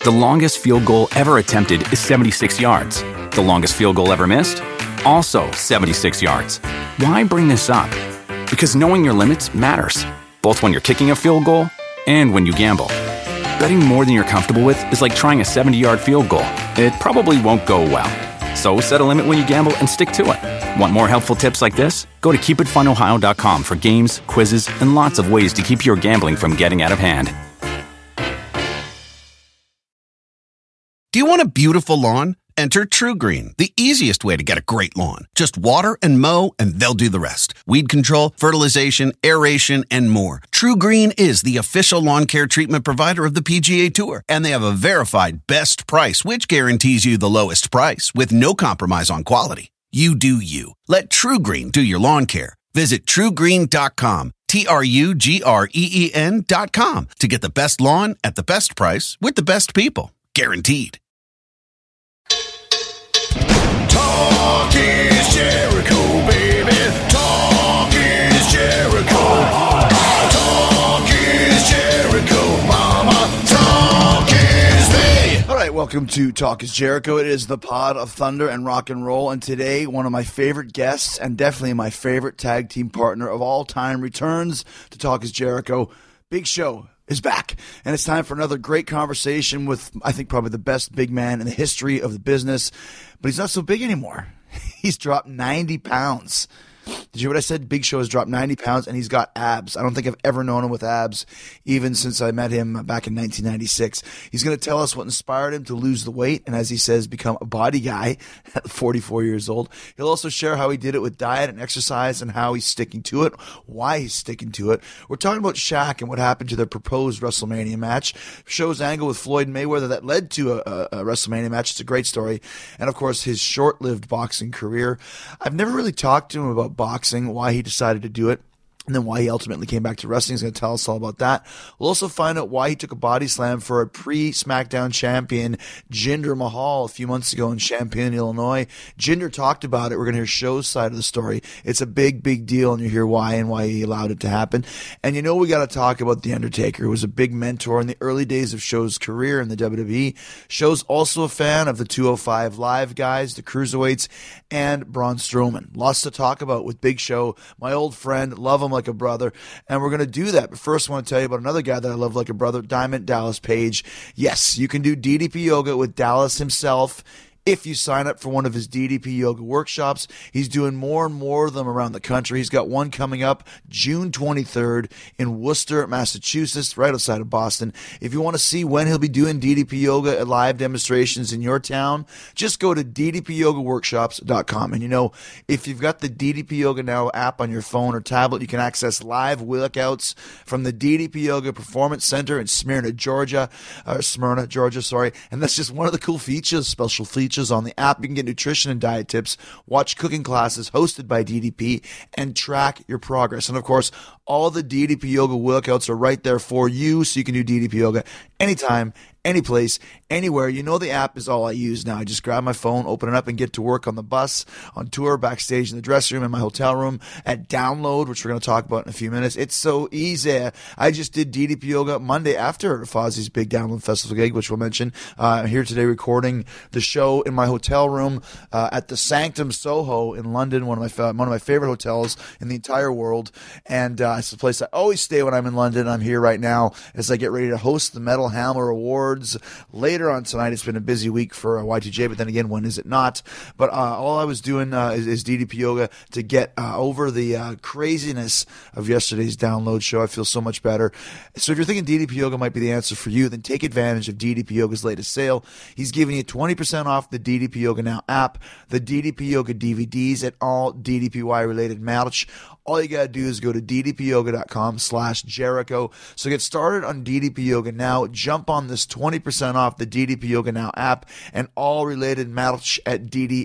The longest field goal ever attempted is 76 yards. The longest field goal ever missed? Also 76 yards. Why bring this up? Because knowing your limits matters, both when you're kicking a field goal and when you gamble. Betting more than you're comfortable with is like trying a 70-yard field goal. It probably won't go well. So set a limit when you gamble and stick to it. Want more helpful tips like this? Go to keepitfunohio.com for games, quizzes, and lots of ways to keep your gambling from getting out of hand. Do you want a beautiful lawn? Enter TruGreen, the easiest way to get a great lawn. Just water and mow, and they'll do the rest. Weed control, fertilization, aeration, and more. TruGreen is the official lawn care treatment provider of the PGA Tour, and they have a verified best price, which guarantees you the lowest price with no compromise on quality. You do you. Let TruGreen do your lawn care. Visit TruGreen.com, TruGreen.com, to get the best lawn at the best price with the best people. Guaranteed. Talk is Jericho, baby. Talk is Jericho. Talk is Jericho, mama. Talk is me. All right, welcome to Talk is Jericho. It is the pod of thunder and rock and roll. And today, one of my favorite guests and definitely my favorite tag team partner of all time returns to Talk is Jericho. Big Show is back, and it's time for another great conversation with, I think, probably the best big man in the history of the business. But he's not so big anymore. He's dropped 90 pounds. Did you hear what I said? Big Show has dropped 90 pounds, and he's got abs. I don't think I've ever known him with abs, even since I met him back in 1996. He's going to tell us what inspired him to lose the weight, and as he says, become a body guy at 44 years old. He'll also share how he did it with diet and exercise and how he's sticking to it, why he's sticking to it. We're talking about Shaq and what happened to their proposed WrestleMania match. Show's angle with Floyd Mayweather that led to a WrestleMania match. It's a great story. And, of course, his short-lived boxing career. I've never really talked to him about boxing, why he decided to do it, and then why he ultimately came back to wrestling. He's going to tell us all about that. We'll also find out why he took a body slam for a pre-SmackDown champion, Jinder Mahal, a few months ago in Champaign, Illinois. Jinder talked about it. We're going to hear Show's side of the story. It's a big, big deal, and you hear why and why he allowed it to happen. And you know we got to talk about The Undertaker, who was a big mentor in the early days of Show's career in the WWE. Show's also a fan of the 205 Live guys, the Cruiserweights, and Braun Strowman. Lots to talk about with Big Show, my old friend, love him like a brother, and we're going to do that. But first, I want to tell you about another guy that I love like a brother, Diamond Dallas Page. Yes, you can do DDP Yoga with Dallas himself if you sign up for one of his DDP Yoga workshops. He's doing more and more of them around the country. He's got one coming up June 23rd in Worcester, Massachusetts, right outside of Boston. If you want to see when he'll be doing DDP Yoga live demonstrations in your town, just go to ddpyogaworkshops.com. And you know, if you've got the DDP Yoga Now app on your phone or tablet, you can access live workouts from the DDP Yoga Performance Center in Smyrna, Georgia. And that's just one of the cool features, special features on the app. You can get nutrition and diet tips, watch cooking classes hosted by DDP, and track your progress. And of course, all the DDP Yoga workouts are right there for you, so you can do DDP Yoga anytime, any place, anywhere. You know the app is all I use now. I just grab my phone, open it up, and get to work on the bus, on tour, backstage, in the dressing room, in my hotel room, at Download, which we're going to talk about in a few minutes. It's so easy. I just did DDP Yoga Monday after Fozzie's big Download Festival gig, which we'll mention. I'm here today recording the show in my hotel room at the Sanctum Soho in London, one of my favorite hotels in the entire world. And it's the place I always stay when I'm in London. I'm here right now as I get ready to host the Metal Hammer Awards later on tonight. It's been a busy week for Y2J, but then again, when is it not? But all I was doing is DDP Yoga to get over the craziness of yesterday's Download show. I feel so much better. So if you're thinking DDP Yoga might be the answer for you, then take advantage of DDP Yoga's latest sale. He's giving you 20% off the DDP Yoga Now app, the DDP Yoga DVDs, and all DDPY related merch. All you got to do is go to ddpyoga.com/Jericho. So get started on DDP Yoga Now. Jump on this 20% off the DDP Yoga Now app and all related merch at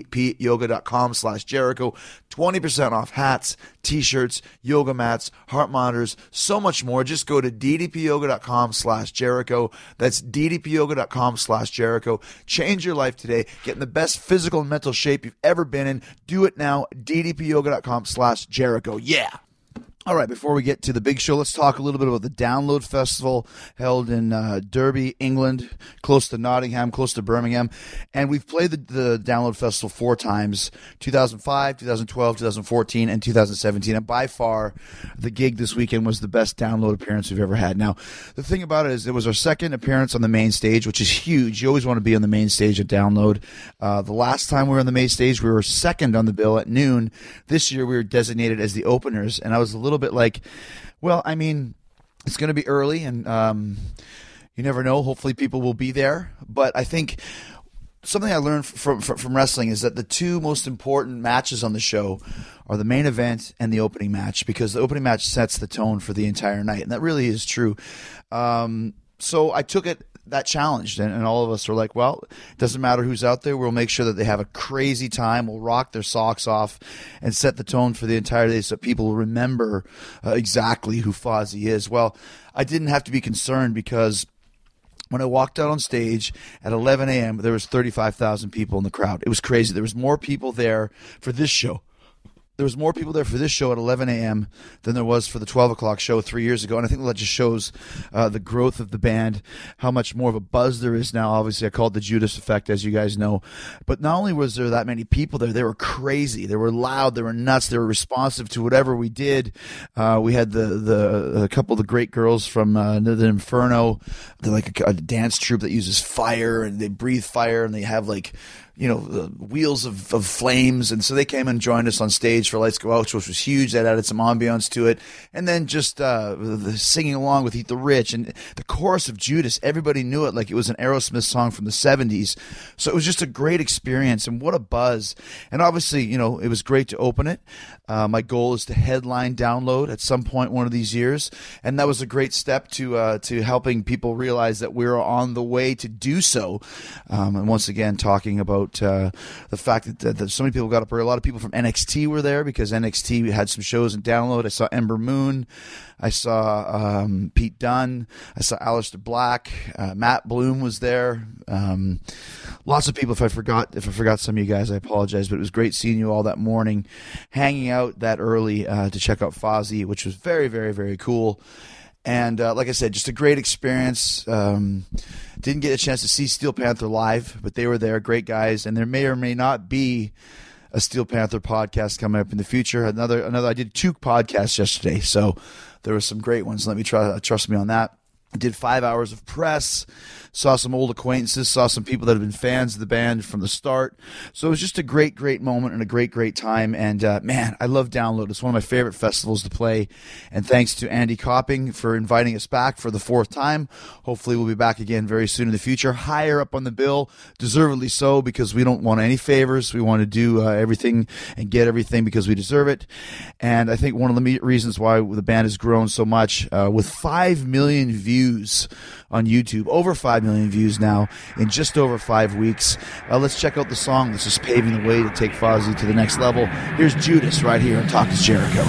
ddpyoga.com/Jericho. 20% off hats, t-shirts, yoga mats, heart monitors, so much more. Just go to ddpyoga.com/Jericho. That's ddpyoga.com/Jericho. Change your life today. Get in the best physical and mental shape you've ever been in. Do it now. ddpyoga.com/Jericho. Yeah. All right, before we get to the big show, let's talk a little bit about the Download Festival held in Derby, England, close to Nottingham, close to Birmingham. And we've played the Download Festival 4 times, 2005, 2012, 2014, and 2017. And by far, the gig this weekend was the best Download appearance we've ever had. Now, the thing about it is it was our second appearance on the main stage, which is huge. You always want to be on the main stage at Download. The last time we were on the main stage, we were second on the bill at noon. This year, we were designated as the openers, and I was a little bit like, well, I mean, it's going to be early, and you never know. Hopefully people will be there. But I think something I learned from wrestling is that the two most important matches on the show are the main event and the opening match, because the opening match sets the tone for the entire night, and that really is true. So I took that challenge, and all of us were like, well, it doesn't matter who's out there. We'll make sure that they have a crazy time. We'll rock their socks off and set the tone for the entire day so people will remember exactly who Fozzy is. Well, I didn't have to be concerned, because when I walked out on stage at 11 a.m., there was 35,000 people in the crowd. It was crazy. There was more people there for this show. There was more people there for this show at 11 a.m. than there was for the 12 o'clock show 3 years ago. And I think that just shows the growth of the band, how much more of a buzz there is now. Obviously, I call it the Judas effect, as you guys know. But not only was there that many people there, they were crazy. They were loud. They were nuts. They were responsive to whatever we did. We had a couple of the great girls from the Inferno. They're like a dance troupe that uses fire, and they breathe fire, and they have like, you know, the wheels of flames. And so they came and joined us on stage for Lights Go Out, which was huge. That added some ambiance to it. And then just the singing along with Eat the Rich and the chorus of Judas. Everybody knew it like it was an Aerosmith song from the 70s. So it was just a great experience, and what a buzz. And obviously, you know, it was great to open it. My goal is to headline Download at some point one of these years. And that was a great step to helping people realize that we're on the way to do so. And once again, talking about the fact that so many people got up early. A lot of people from NXT were there, because NXT had some shows in Download. I saw Ember Moon. I saw Pete Dunne. I saw Aleister Black. Matt Bloom was there. Lots of people. If I forgot some of you guys, I apologize. But it was great seeing you all that morning, hanging out that early to check out Fozzy, which was very, very, very cool. And like I said, just a great experience. Didn't get a chance to see Steel Panther live, but they were there. Great guys. And there may or may not be a Steel Panther podcast coming up in the future. Another. I did 2 podcasts yesterday, so there were some great ones. Let me trust me on that. I did 5 hours of press, saw some old acquaintances, saw some people that have been fans of the band from the start. So it was just a great, great moment and a great, great time. And, man, I love Download. It's one of my favorite festivals to play. And thanks to Andy Copping for inviting us back for the 4th time. Hopefully we'll be back again very soon in the future. Higher up on the bill, deservedly so, because we don't want any favors. We want to do everything and get everything because we deserve it. And I think one of the reasons why the band has grown so much, with 5 million views on YouTube, over 5 million views now in just over 5 weeks. Let's check out the song that's just paving the way to take Fozzy to the next level. Here's Judas right here on Talk is Jericho.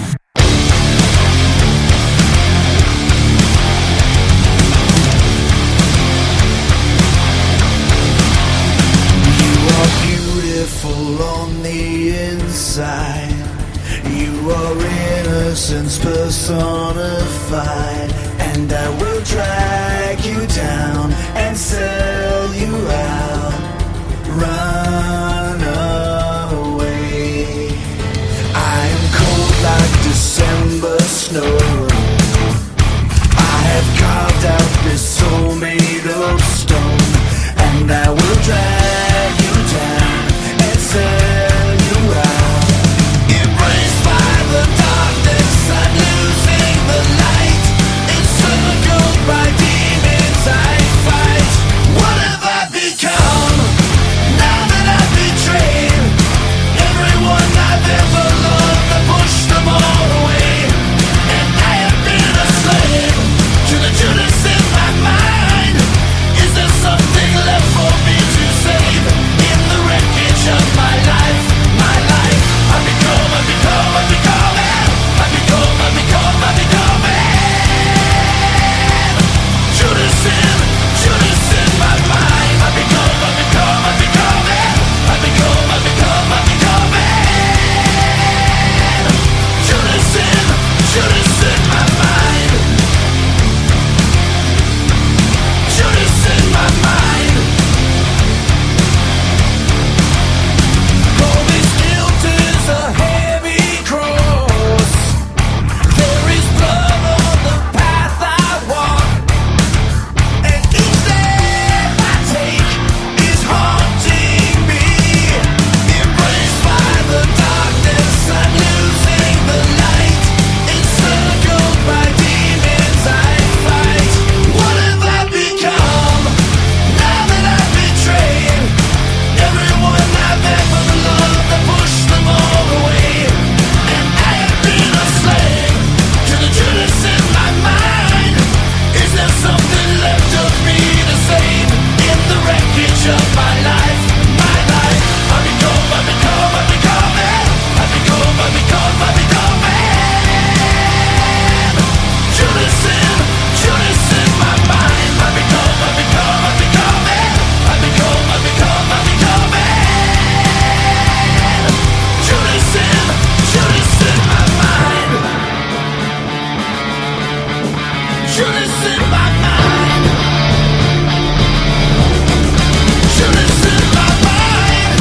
You are beautiful on the inside. You are innocence personified. And I will drag you down and sell you out. Run away. I am cold like December snow. I have carved out this soul made of stone. And I will drag you down and sell you out. Embraced by the darkness, I'm losing the light. Encircled by demons I fight. wreckage of my life. I become Judas in my mind. I become Judas in my mind. Judas in my mind. Judas in my mind.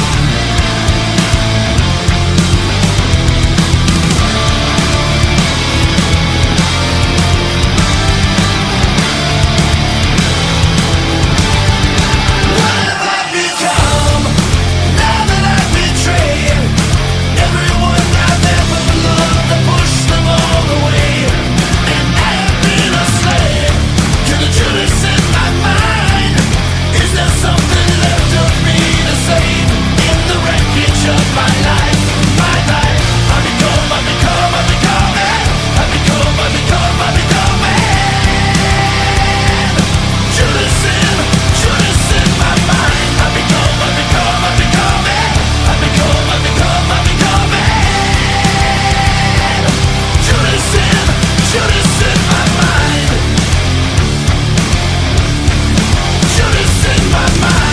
What have I become now that I've betrayed everyone I've ever loved? I push them all away, and I have been a slave to the Judas in my mind. Is there something left of me to save in the wreckage of my life? I become Judas in my mind. I become Judas in my mind. Judas in my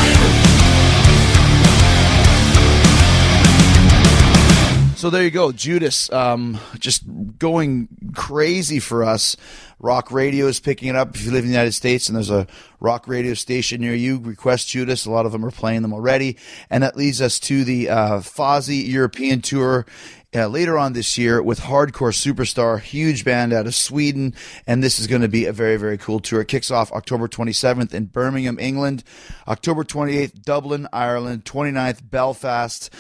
mind. So there you go, Judas, just going crazy for us. Rock radio is picking it up. If you live in the United States and there's a rock radio station near you, request Judas. A lot of them are playing them already. And that leads us to the Fozzy European Tour later on this year with Hardcore Superstar, huge band out of Sweden. And this is going to be a very, very cool tour. It kicks off October 27th in Birmingham, England, October 28th, Dublin, Ireland, 29th, Belfast,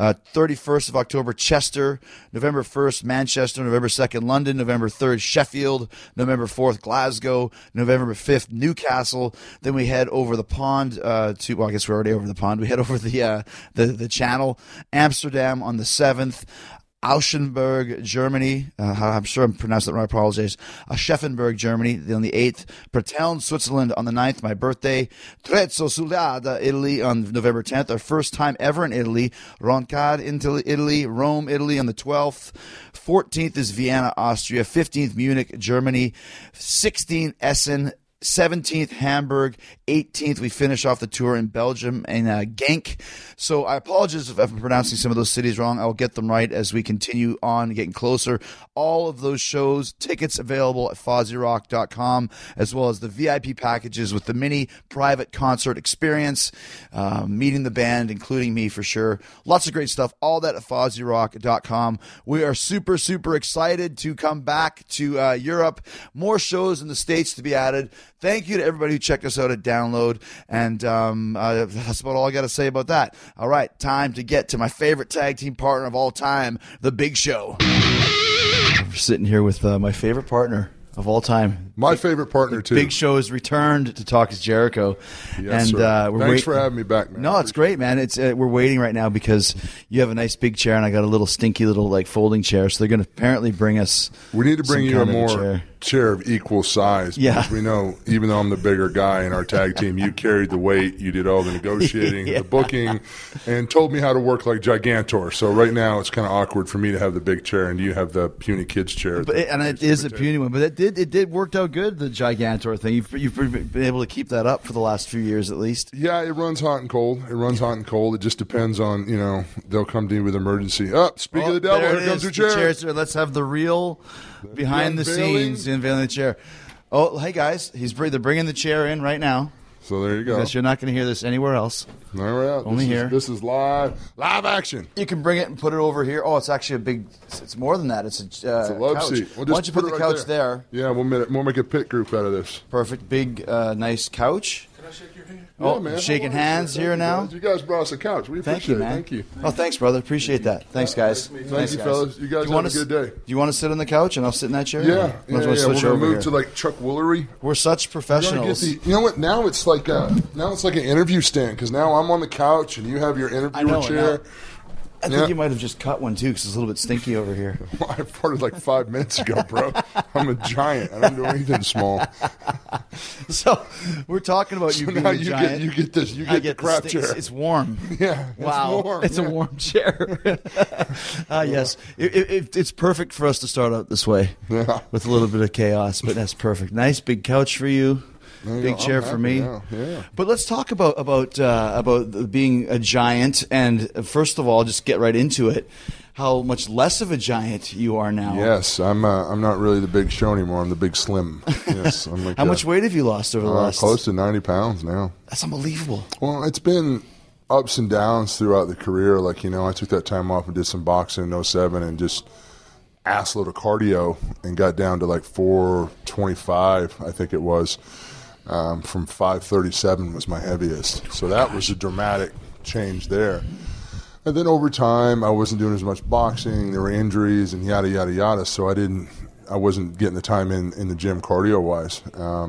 31st of October, Chester, November 1st, Manchester, November 2nd, London, November 3rd, Sheffield, November 4th, Glasgow, November 5th, Newcastle. Then we head over the pond well, I guess we're already over the pond. We head over the channel, Amsterdam on the 7th, Auschenberg, Germany. I'm sure I'm pronouncing that wrong. I apologize. Scheffenberg, Germany on the 8th. Perteln, Switzerland on the 9th, my birthday. Trezzo Sulada, Italy on November 10th. Our first time ever in Italy. Roncade, Italy. Rome, Italy on the 12th. 14th is Vienna, Austria. 15th, Munich, Germany. 16th, Essen. 17th, Hamburg. 18th, we finish off the tour in Belgium and Genk. So I apologize if I'm pronouncing some of those cities wrong. I'll get them right as we continue on getting closer. All of those shows, tickets available at FozzyRock.com, as well as the VIP packages with the mini private concert experience, meeting the band, including me for sure. Lots of great stuff. All that at FozzyRock.com. We are super, super excited to come back to Europe. More shows in the States to be added. Thank you to everybody who checked us out at Download, and that's about all I got to say about that. All right, time to get to my favorite tag team partner of all time, The Big Show. We're sitting here with my favorite partner of all time. My favorite partner, too. Big Show has returned to Talk is Jericho. Yes, and sir. Thanks for having me back, man. No, it's great, man. It's we're waiting right now because you have a nice big chair, and I got a little stinky little like folding chair, so they're going to apparently bring us We need to bring you a more chair of equal size. Yeah. Because we know, even though I'm the bigger guy in our tag team, you carried the weight, you did all the negotiating, the booking, and told me how to work like Gigantor. So right now it's kind of awkward for me to have the big chair and you have the puny kid's chair. But it is a puny one, but it did worked out good, the Gigantor thing. You've been able to keep that up for the last few years at least. Yeah, it runs hot and cold. It just depends on, they'll come to you with emergency. Speak of the devil, here comes your chair. Let's have the real behind the scenes unveiling the chair. Oh, hey guys, they're bringing the chair in right now. So there you go. Because you're not going to hear this anywhere else. Only here. This is live action. You can bring it and put it over here. Oh, it's actually it's more than that. It's a love couch. seat. Why don't you put the couch there? Yeah, we'll make a pit group out of this. Perfect. Big, nice couch. Can I shake your hand? Oh, Yeah, man. shaking hands here now. You guys brought us a couch. We appreciate Thank you, man. it. Thank you. Oh, thanks, brother. Appreciate that. Thanks, guys. Thank you, fellas. You guys have a good day. Do you want to sit on the couch and I'll sit in that chair? Yeah. We're We're going going to move to like Chuck Woolery. We're such professionals. You know what? Now it's like an interview stand because now I'm on the couch and you have your interviewer chair. I think you might have just cut one, too, because it's a little bit stinky over here. Well, I farted like 5 minutes ago, bro. I'm a giant. I don't do anything small. So we're talking about you being now a giant. You get this. You get the crap chair. It's warm. Yeah. Wow. It's warm. It's a warm chair. Yes. It's perfect for us to start out this way with a little bit of chaos, but that's perfect. Nice big couch for you. Big chair for me. Yeah. But let's talk about being a giant, and first of all, just get right into it. How much less of a giant you are now? Yes, I'm not really the big show anymore. I'm the big slim. Yes. I'm like How much weight have you lost over the last? Close to 90 pounds now. That's unbelievable. Well, it's been ups and downs throughout the career. Like, I took that time off and did some boxing in 07 and just assload of cardio and got down to like 425, I think it was. From 537 was my heaviest. So that was a dramatic change there. And then over time, I wasn't doing as much boxing. There were injuries and yada, yada, yada. So I wasn't getting the time in the gym cardio-wise.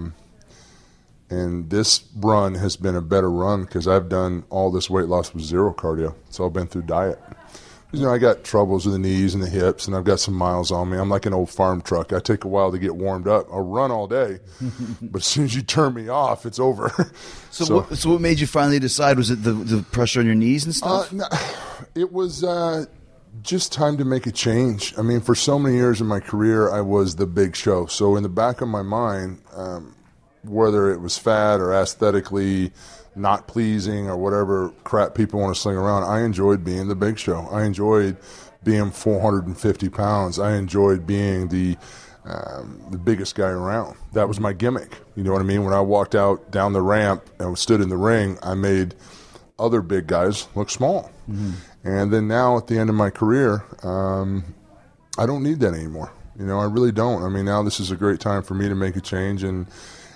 And this run has been a better run because I've done all this weight loss with zero cardio. It's all been through diet. I got troubles with the knees and the hips, and I've got some miles on me. I'm like an old farm truck. I take a while to get warmed up. I'll run all day, but as soon as you turn me off, it's over. So what made you finally decide? Was it the pressure on your knees and stuff? No, it was just time to make a change. I mean, for so many years in my career, I was the big show. So in the back of my mind, whether it was fat or aesthetically not pleasing or whatever crap people want to sling around, I enjoyed being the big show. I enjoyed being 450 pounds. I enjoyed being the biggest guy around. That was my gimmick. You know what I mean? When I walked out down the ramp and stood in the ring, I made other big guys look small. Mm-hmm. And then now at the end of my career, I don't need that anymore. I really don't. I mean, now this is a great time for me to make a change and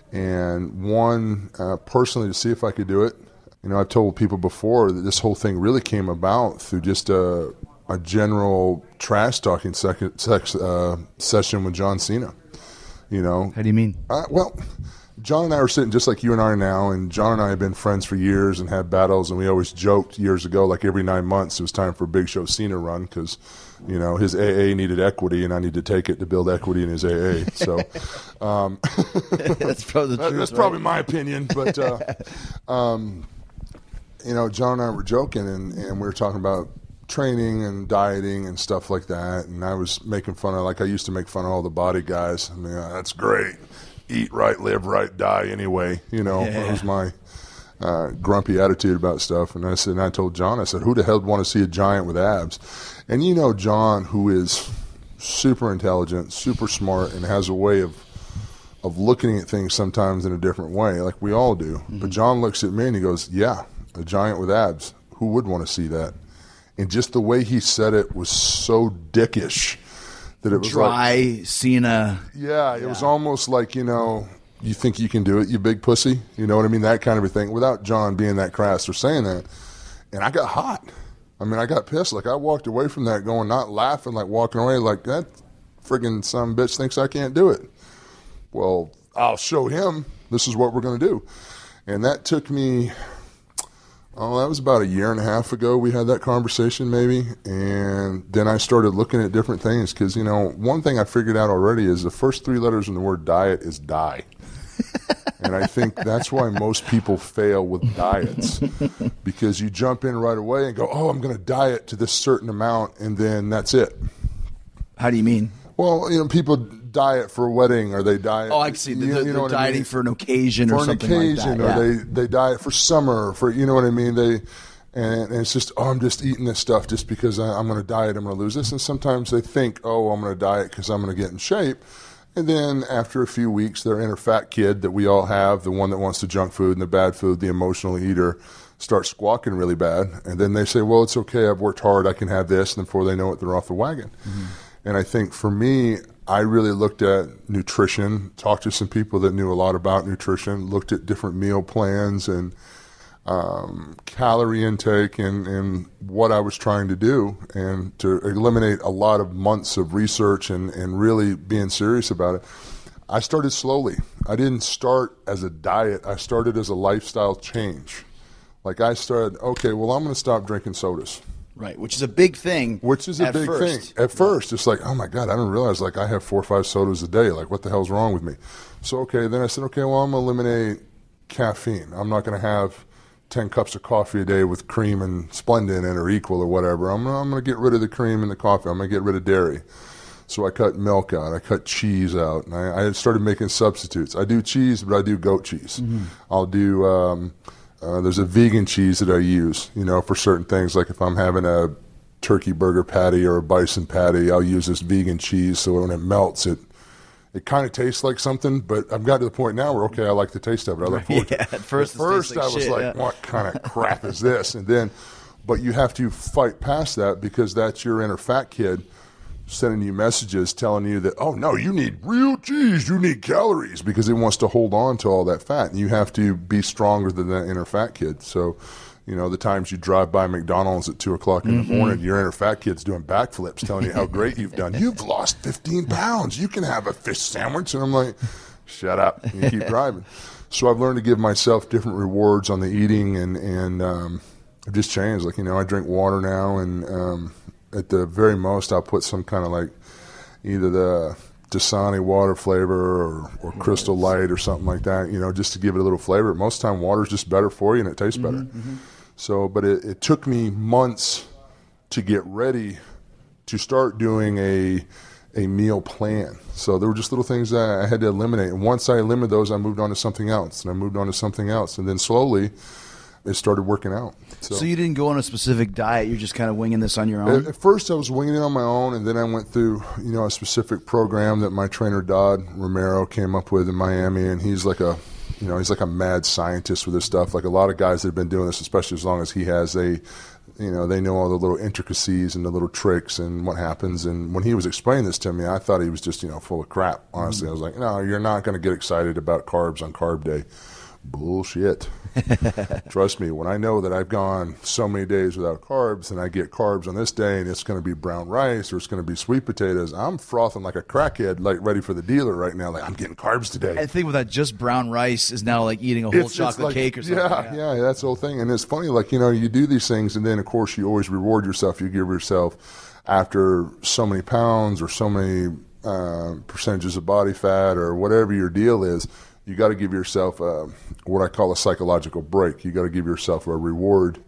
personally to see if I could do it. I've told people before that this whole thing really came about through just a general trash talking session with John Cena. How do you mean? Well, John and I were sitting just like you and I are now, and John and I have been friends for years and had battles, and we always joked years ago, like every 9 months it was time for a Big Show Cena run because, his AA needed equity and I need to take it to build equity in his AA. So that's probably the truth. That's probably my opinion, but John and I were joking and we were talking about training and dieting and stuff like that, and I was making fun of, like I used to make fun of all the body guys. I mean, that's great. Eat right, live right, die anyway. That was my grumpy attitude about stuff. And I told John, I said, who the hell would want to see a giant with abs? And John, who is super intelligent, super smart, and has a way of looking at things sometimes in a different way, like we all do. Mm-hmm. But John looks at me and he goes, yeah, a giant with abs. Who would want to see that? And just the way he said it was so dickish. That it was dry, like, Cena. Yeah, it was almost like, you think you can do it, you big pussy. You know what I mean? That kind of a thing. Without John being that crass or saying that. And I got hot. I mean, I got pissed. Like, I walked away from that going, not laughing, like walking away like, that friggin' son of a bitch thinks I can't do it. Well, I'll show him this is what we're going to do. And that took me... that was about a year and a half ago we had that conversation maybe. And then I started looking at different things because, one thing I figured out already is the first 3 letters in the word diet is die. And I think that's why most people fail with diets because you jump in right away and go, I'm going to diet to this certain amount and then that's it. How do you mean? Well, people diet for a wedding or they diet. Oh, I see. They're dieting for an occasion or something like that. Or they diet for summer, for, you know what I mean? And it's just, I'm just eating this stuff just because I'm going to diet, I'm going to lose this. And sometimes they think, I'm going to diet because I'm going to get in shape. And then after a few weeks, their inner fat kid that we all have, the one that wants the junk food and the bad food, the emotional eater, starts squawking really bad. And then they say, well, it's okay, I've worked hard, I can have this. And before they know it, they're off the wagon. Mm-hmm. And I think for me, I really looked at nutrition, talked to some people that knew a lot about nutrition, looked at different meal plans and calorie intake and what I was trying to do, and to eliminate a lot of months of research and really being serious about it. I started slowly. I didn't start as a diet. I started as a lifestyle change. Like I started, okay, well, I'm going to stop drinking sodas. Right, which is a big thing. Which is a big thing. At first, it's like, oh my God, I didn't realize, like, I have 4 or 5 sodas a day. Like, what the hell's wrong with me? So, okay, then I said, okay, well, I'm going to eliminate caffeine. I'm not going to have 10 cups of coffee a day with cream and Splenda in it or Equal or whatever. I'm going to get rid of the cream and the coffee. I'm going to get rid of dairy. So I cut milk out. I cut cheese out. And I started making substitutes. I do cheese, but I do goat cheese. I'll do, there's a vegan cheese that I use, for certain things. Like if I'm having a turkey burger patty or a bison patty, I'll use this vegan cheese. So when it melts, it kind of tastes like something, but I've got to the point now where, okay, I like the taste of it. I look forward to it. At first I was like, what kind of crap is this? And then, but you have to fight past that because that's your inner fat kid sending you messages telling you that, oh, no, you need real cheese, you need calories, because it wants to hold on to all that fat. And you have to be stronger than that inner fat kid. So, the times you drive by McDonald's at 2 o'clock in the morning, your inner fat kid's doing backflips telling you how great you've done. You've lost 15 pounds. You can have a fish sandwich. And I'm like, shut up. And you keep driving. So I've learned to give myself different rewards on the eating, and I've just changed. Like, I drink water now, and at the very most, I'll put some kind of like either the Dasani water flavor or Crystal Light or something like that, just to give it a little flavor. Most of the time, water's just better for you and it tastes better. So, but it took me months to get ready to start doing a meal plan. So there were just little things that I had to eliminate. And once I eliminated those, I moved on to something else, and I moved on to something else. And then slowly, it started working out. So you didn't go on a specific diet. You're just kind of winging this on your own? At first, I was winging it on my own, and then I went through, a specific program that my trainer, Dodd Romero, came up with in Miami, and he's like a mad scientist with this stuff. Like a lot of guys that have been doing this, especially as long as he has, they know all the little intricacies and the little tricks and what happens. And when he was explaining this to me, I thought he was just, full of crap. Honestly, I was like, no, you're not going to get excited about carbs on carb day. Bullshit. Trust me, when I know that I've gone so many days without carbs and I get carbs on this day and it's going to be brown rice or it's going to be sweet potatoes, I'm frothing like a crackhead, like ready for the dealer right now. Like, I'm getting carbs today. I think with that, just brown rice is now like eating a whole chocolate cake or something. Yeah, that's the whole thing. And it's funny, like, you do these things and then, of course, you always reward yourself. You give yourself, after so many pounds or so many percentages of body fat or whatever your deal is, you got to give yourself what I call a psychological break. You got to give yourself a reward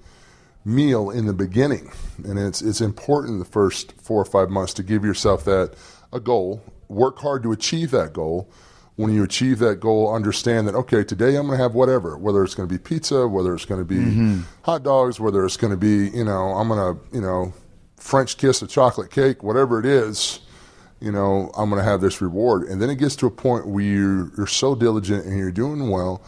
meal in the beginning, and it's important the first 4 or 5 months to give yourself a goal. Work hard to achieve that goal. When you achieve that goal, understand that, okay, today I'm going to have whatever, whether it's going to be pizza, whether it's going to be hot dogs, whether it's going to be, I'm going to, French kiss a chocolate cake, whatever it is. I'm going to have this reward. And then it gets to a point where you're so diligent and you're doing well,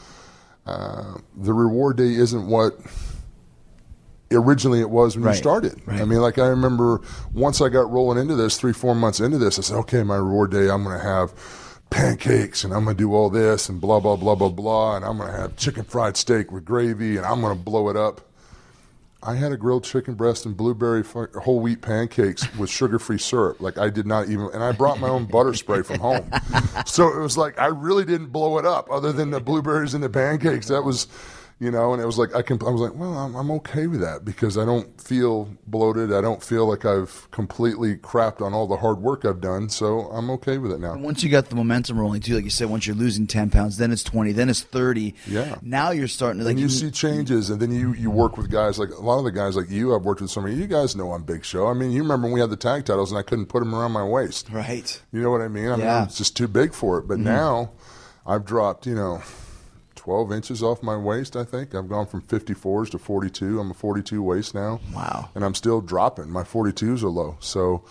the reward day isn't what originally it was when you started. Right. I mean, like I remember once I got rolling into this, 3-4 months into this, I said, okay, my reward day, I'm going to have pancakes and I'm going to do all this and blah, blah, blah, blah, blah, and I'm going to have chicken fried steak with gravy and I'm going to blow it up. I had a grilled chicken breast and blueberry whole wheat pancakes with sugar-free syrup. Like, I did not even, and I brought my own butter spray from home. So it was like, I really didn't blow it up other than the blueberries and the pancakes. That was, and it was like, I was like, well, I'm okay with that because I don't feel bloated. I don't feel like I've completely crapped on all the hard work I've done. So I'm okay with it now. And once you got the momentum rolling too, like you said, once you're losing 10 pounds, then it's 20, then it's 30. Yeah. Now you're starting to like. And you see changes, and then you work with guys like a lot of the guys like you. I've worked with some of you guys know I'm Big Show. I mean, you remember when we had the tag titles and I couldn't put them around my waist. Right. You know what I mean? I mean, it's just too big for it. But now I've dropped, 12 inches off my waist, I think. I've gone from 54s to 42. I'm a 42 waist now. Wow. And I'm still dropping. My 42s are low. So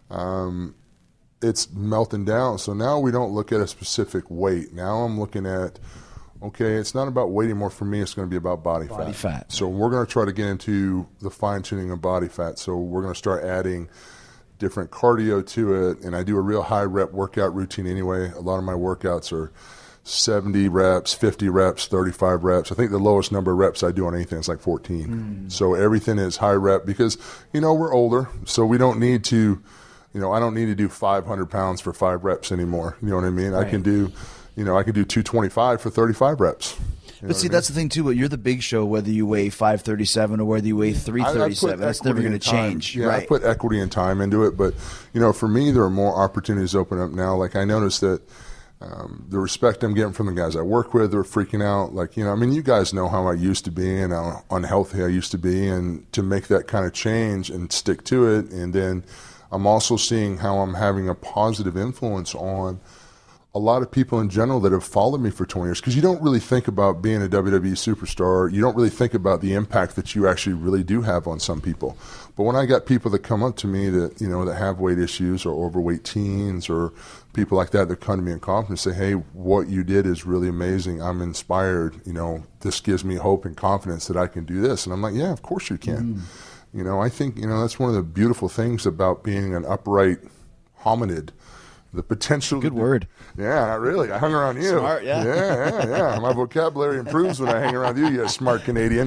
it's melting down. So now we don't look at a specific weight. Now I'm looking at, okay, it's not about weight anymore for me. It's going to be about body fat. So we're going to try to get into the fine-tuning of body fat. So we're going to start adding different cardio to it. And I do a real high-rep workout routine anyway. A lot of my workouts are 70 reps, 50 reps, 35 reps. I think the lowest number of reps I do on anything is like 14. So everything is high rep because, we're older, so we don't need to, I don't need to do 500 pounds for 5 reps anymore. You know what I mean? Right. I can do 225 for 35 reps. But see, that's the thing too. But you're the Big Show, whether you weigh 537 or whether you weigh 337. That's never going to change. Yeah, right. I put equity and time into it. But for me, there are more opportunities open up now. Like I noticed that the respect I'm getting from the guys I work with, they're freaking out. Like you guys know how I used to be and how unhealthy I used to be, and to make that kind of change and stick to it, and then I'm also seeing how I'm having a positive influence on a lot of people in general that have followed me for 20 years. Because you don't really think about being a WWE superstar. You don't really think about the impact that you actually really do have on some people. But when I got people that come up to me that, that have weight issues or overweight teens or people like that come to me in confidence and say, hey, what you did is really amazing. I'm inspired. This gives me hope and confidence that I can do this. And I'm like, yeah, of course you can. I think, that's one of the beautiful things about being an upright hominid. The potential. Good word. Yeah, not really. I hung around you. Smart, yeah. Yeah. My vocabulary improves when I hang around you, you smart Canadian.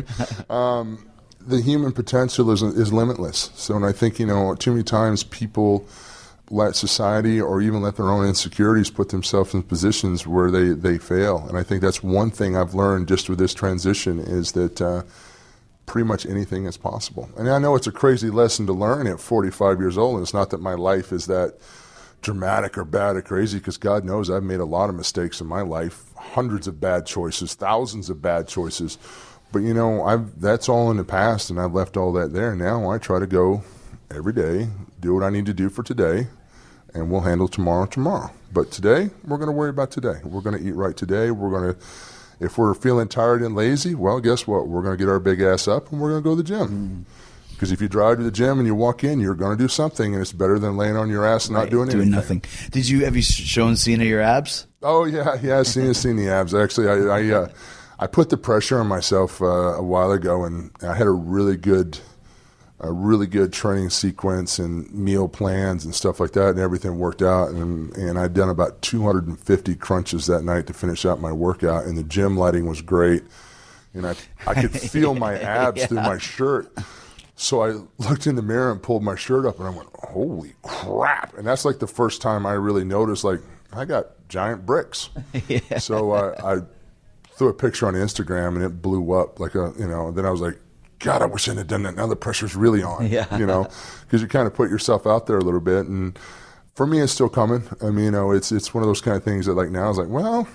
The human potential is limitless. So, and I think, too many times people let society or even let their own insecurities put themselves in positions where they fail. And I think that's one thing I've learned just with this transition is that pretty much anything is possible. And I know it's a crazy lesson to learn at 45 years old, and it's not that my life is that dramatic or bad or crazy, because God knows I've made a lot of mistakes in my life, hundreds of bad choices, thousands of bad choices. But that's all in the past, and I've left all that there. Now I try to go every day, do what I need to do for today, and we'll handle tomorrow. But today, we're going to worry about today. We're going to eat right today. If we're feeling tired and lazy, well, guess what? We're going to get our big ass up and we're going to go to the gym. Because if you drive to the gym and you walk in, you're going to do something, and it's better than laying on your ass and not doing anything. Nothing. Have you shown Cena your abs? Oh yeah, Cena's seen the abs. Actually, I put the pressure on myself a while ago, and I had a really good training sequence and meal plans and stuff like that, and everything worked out. And I'd done about 250 crunches that night to finish out my workout, and the gym lighting was great, and I could feel my abs through my shirt. So I looked in the mirror and pulled my shirt up, and I went, holy crap. And that's like the first time I really noticed, like, I got giant bricks. Yeah. So I threw a picture on Instagram, and it blew up. Then I was like, God, I wish I had done that. Now the pressure's really on, because you kind of put yourself out there a little bit. And for me, it's still coming. I mean, it's one of those kind of things that like now it's like, well,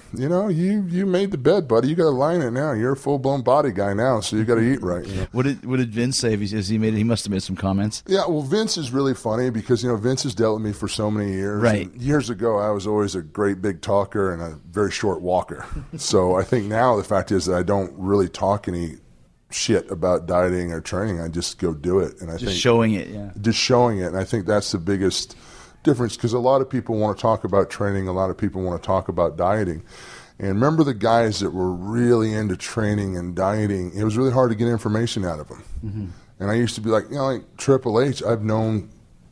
you made the bed, buddy. You got to line it now. You're a full blown body guy now, so you got to eat right. What did Vince say? He must have made some comments. Yeah, well, Vince is really funny because Vince has dealt with me for so many years. Right. And years ago, I was always a great big talker and a very short walker. So I think now the fact is that I don't really talk any shit about dieting or training. I just go do it, and just showing it. Yeah. Just showing it, and I think that's the biggest difference, because a lot of people want to talk about training, a lot of people want to talk about dieting. And remember the guys that were really into training and dieting, it was really hard to get information out of them. Mm-hmm. And I used to be like, like Triple H, I've known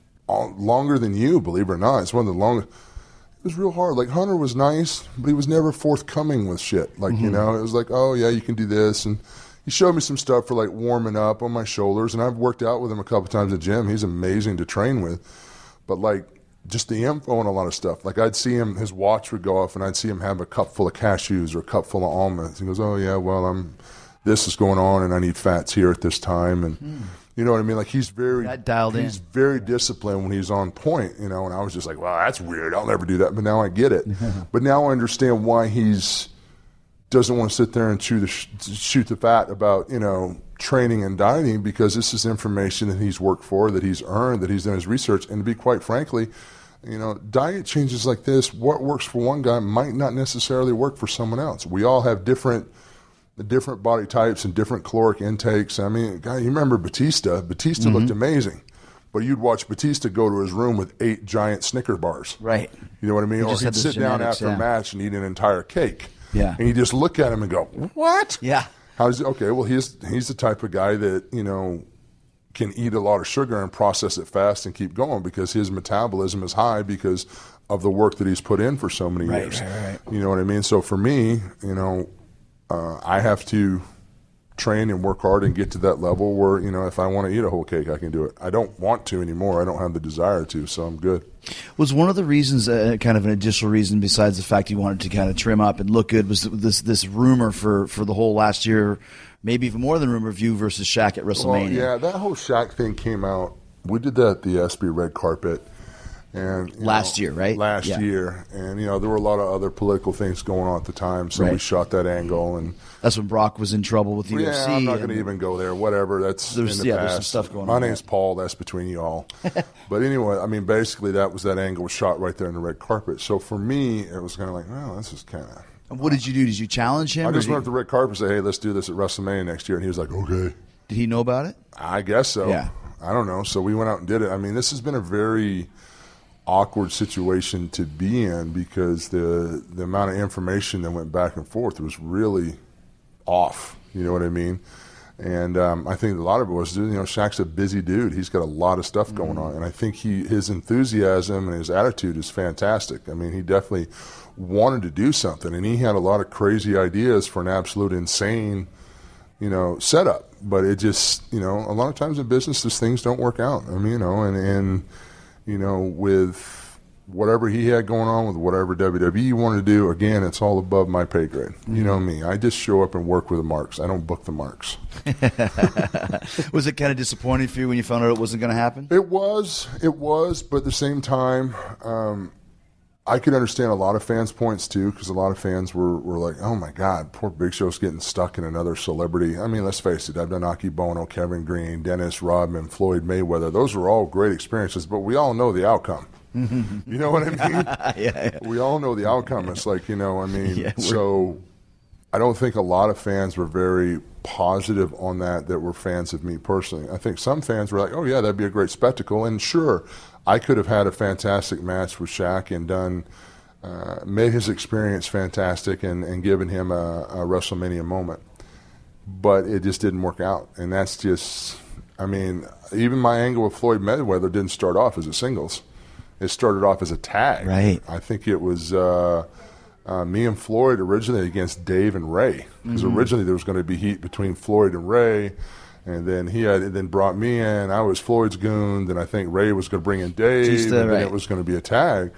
longer than you, believe it or not. It's one of the longest. It was real hard. Like Hunter was nice, but he was never forthcoming with shit. Like, it was like, oh yeah, you can do this. And he showed me some stuff for like warming up on my shoulders. And I've worked out with him a couple times at the gym. He's amazing to train with. But like, just the info on a lot of stuff. Like I'd see him, his watch would go off, and I'd see him have a cup full of cashews or a cup full of almonds. He goes, oh yeah, well, this is going on, and I need fats here at this time. And you know what I mean? Like he's very dialed in. He's very disciplined when he's on point, And I was just like, well, that's weird. I'll never do that. But now I get it. But now I understand why he's doesn't want to sit there and shoot the fat about, training and dieting, because this is information that he's worked for, that he's earned, that he's done his research. And to be quite frankly, diet changes like this, what works for one guy might not necessarily work for someone else. We all have different body types and different caloric intakes. I mean, God, you remember Batista? Batista looked amazing. But you'd watch Batista go to his room with 8 giant Snickers bars. Right. You know what I mean? Or he'd sit down after a match and eat an entire cake. Yeah. And you just look at him and go, what? Yeah. Okay, well, he's the type of guy that, can eat a lot of sugar and process it fast and keep going, because his metabolism is high because of the work that he's put in for so many years. Right. You know what I mean? So for me, I have to train and work hard and get to that level where, if I want to eat a whole cake, I can do it. I don't want to anymore. I don't have the desire to, so I'm good. Was one of the reasons, kind of an additional reason besides the fact you wanted to kind of trim up and look good, was this rumor for the whole last year, maybe even more than rumor of you versus Shaq at WrestleMania? Well, yeah, that whole Shaq thing came out. We did that at the ESPY red carpet. And last year, right? Last year. And, there were a lot of other political things going on at the time, so we shot that angle. And that's when Brock was in trouble with the UFC. Yeah, I'm not going to even go there. Whatever, that's in the past. There's some stuff going on. My name's Paul. That's between you all. But anyway, basically that angle was shot right there in the red carpet. So for me, it was kind of like, well, this is kind of... And what did you do? Did you challenge him? I just went up the red carpet and said, hey, let's do this at WrestleMania next year. And he was like, okay. Did he know about it? I guess so. Yeah. I don't know. So we went out and did it. This has been a very awkward situation to be in because the amount of information that went back and forth was really off. You know what I mean? And I think a lot of it was, Shaq's a busy dude. He's got a lot of stuff going on. And I think his enthusiasm and his attitude is fantastic. He definitely wanted to do something. And he had a lot of crazy ideas for an absolute insane, setup. But it just, a lot of times in business, these things don't work out. With whatever he had going on, with whatever WWE wanted to do, again, it's all above my pay grade. You know me. I just show up and work with the marks. I don't book the marks. Was it kind of disappointing for you when you found out it wasn't going to happen? It was, but at the same time, I could understand a lot of fans' points too, because a lot of fans were like, oh my God, poor Big Show's getting stuck in another celebrity. Let's face it, I've done Aki Bono, Kevin Green, Dennis Rodman, Floyd Mayweather. Those were all great experiences, but we all know the outcome. You know what I mean? Yeah. We all know the outcome. It's like, so I don't think a lot of fans were very positive on that were fans of me personally. I think some fans were like, oh yeah, that'd be a great spectacle. And sure, I could have had a fantastic match with Shaq and made his experience fantastic and given him a WrestleMania moment. But it just didn't work out. And that's just, even my angle with Floyd Mayweather didn't start off as a singles. It started off as a tag. Right. I think it was me and Floyd originally against Dave and Ray. Because originally there was going to be heat between Floyd and Ray. And then he then brought me in. I was Floyd's goon. Then I think Ray was going to bring in Dave. And then it was going to be a tag.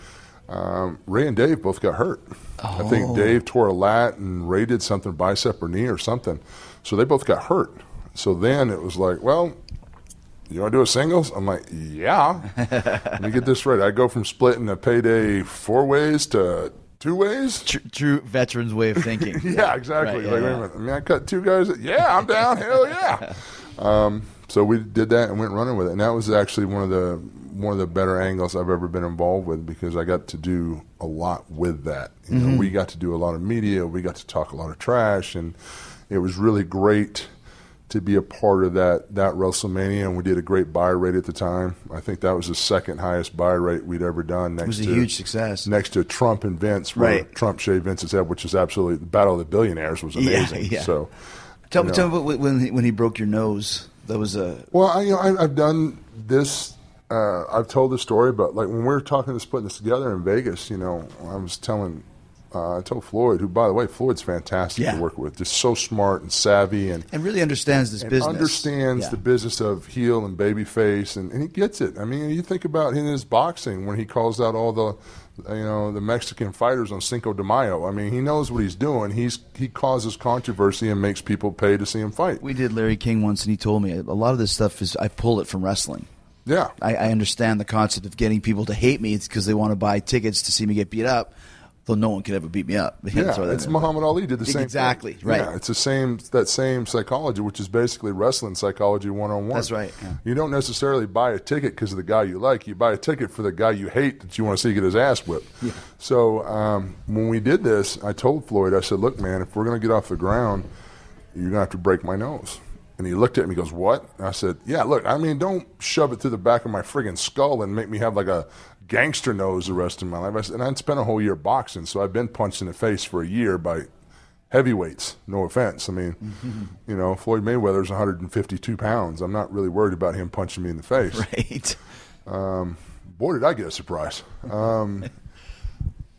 Ray and Dave both got hurt. Oh. I think Dave tore a lat and Ray did something, bicep or knee or something. So they both got hurt. So then it was like, well, you want to do a singles? I'm like, yeah. Let me get this right. I go from splitting a payday 4 ways to 2 ways? True veteran's way of thinking. Yeah, exactly. Right, wait a minute. I cut 2 guys. Yeah, I'm down. Hell yeah. So we did that and went running with it. And that was actually one of the better angles I've ever been involved with because I got to do a lot with that. You know, we got to do a lot of media. We got to talk a lot of trash. And it was really great to be a part of that WrestleMania, and we did a great buy rate at the time. I think that was the second highest buy rate we'd ever done. It was a huge success. Next to Trump and Vince, where Trump shaved Vince's head, which was absolutely, the Battle of the Billionaires was amazing. Yeah. So, tell me when he broke your nose. That was a... Well, I've done this. I've told this story, but like when we were talking to putting this together in Vegas, I was telling... I told Floyd, who, by the way, Floyd's fantastic to work with, just so smart and savvy, and really understands this business. Understands the business of heel and babyface, and he gets it. I mean, you think about in his boxing when he calls out all the, the Mexican fighters on Cinco de Mayo. I mean, he knows what he's doing. He causes controversy and makes people pay to see him fight. We did Larry King once, and he told me a lot of this stuff I pull it from wrestling. Yeah, I understand the concept of getting people to hate me. It's because they want to buy tickets to see me get beat up. Though no one could ever beat me up. Yeah, it's Muhammad Ali did the same exactly, thing. Right. Yeah, it's that same psychology, which is basically wrestling psychology 101. That's right. Yeah. You don't necessarily buy a ticket because of the guy you like. You buy a ticket for the guy you hate that you want to see get his ass whipped. Yeah. So when we did this, I told Floyd, I said, look, man, if we're going to get off the ground, you're going to have to break my nose. And he looked at me and goes, what? And I said, yeah, look, don't shove it through the back of my friggin' skull and make me have like a gangster nose the rest of my life. And I'd spent a whole year boxing, so I've been punched in the face for a year by heavyweights. No offense. I mean, Floyd Mayweather's 152 pounds. I'm not really worried about him punching me in the face. Right. Boy, did I get a surprise.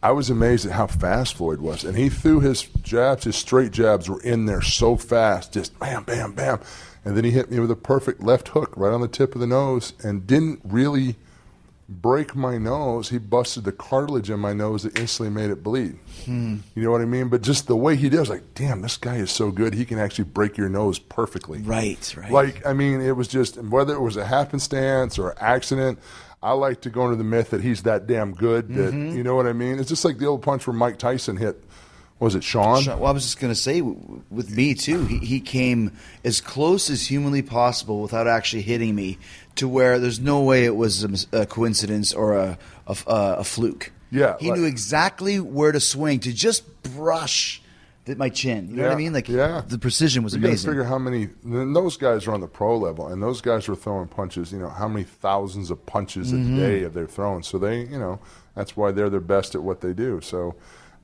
I was amazed at how fast Floyd was. And he threw his jabs, his straight jabs were in there so fast, just bam, bam, bam. And then he hit me with a perfect left hook right on the tip of the nose and didn't really break my nose. He busted the cartilage in my nose that instantly made it bleed. You know what I mean? But just the way he did, I was like, damn, this guy is so good. He can actually break your nose perfectly. Right. Like, I mean, it was just, whether it was a happenstance or accident, I like to go into the myth that he's that damn good that, you know what I mean? It's just like the old punch where Mike Tyson hit, was it Sean? Well, I was just going to say, with me too, he came as close as humanly possible without actually hitting me, to where there's no way it was a coincidence or a fluke. Yeah. He knew exactly where to swing to just brush my chin. You know what I mean? Like, the precision was amazing. You amazing. figure how many, and those guys are on the pro level, and those guys were throwing punches, you know, how many thousands of punches a day they're throwing. So they, you know, that's why they're their best at what they do. So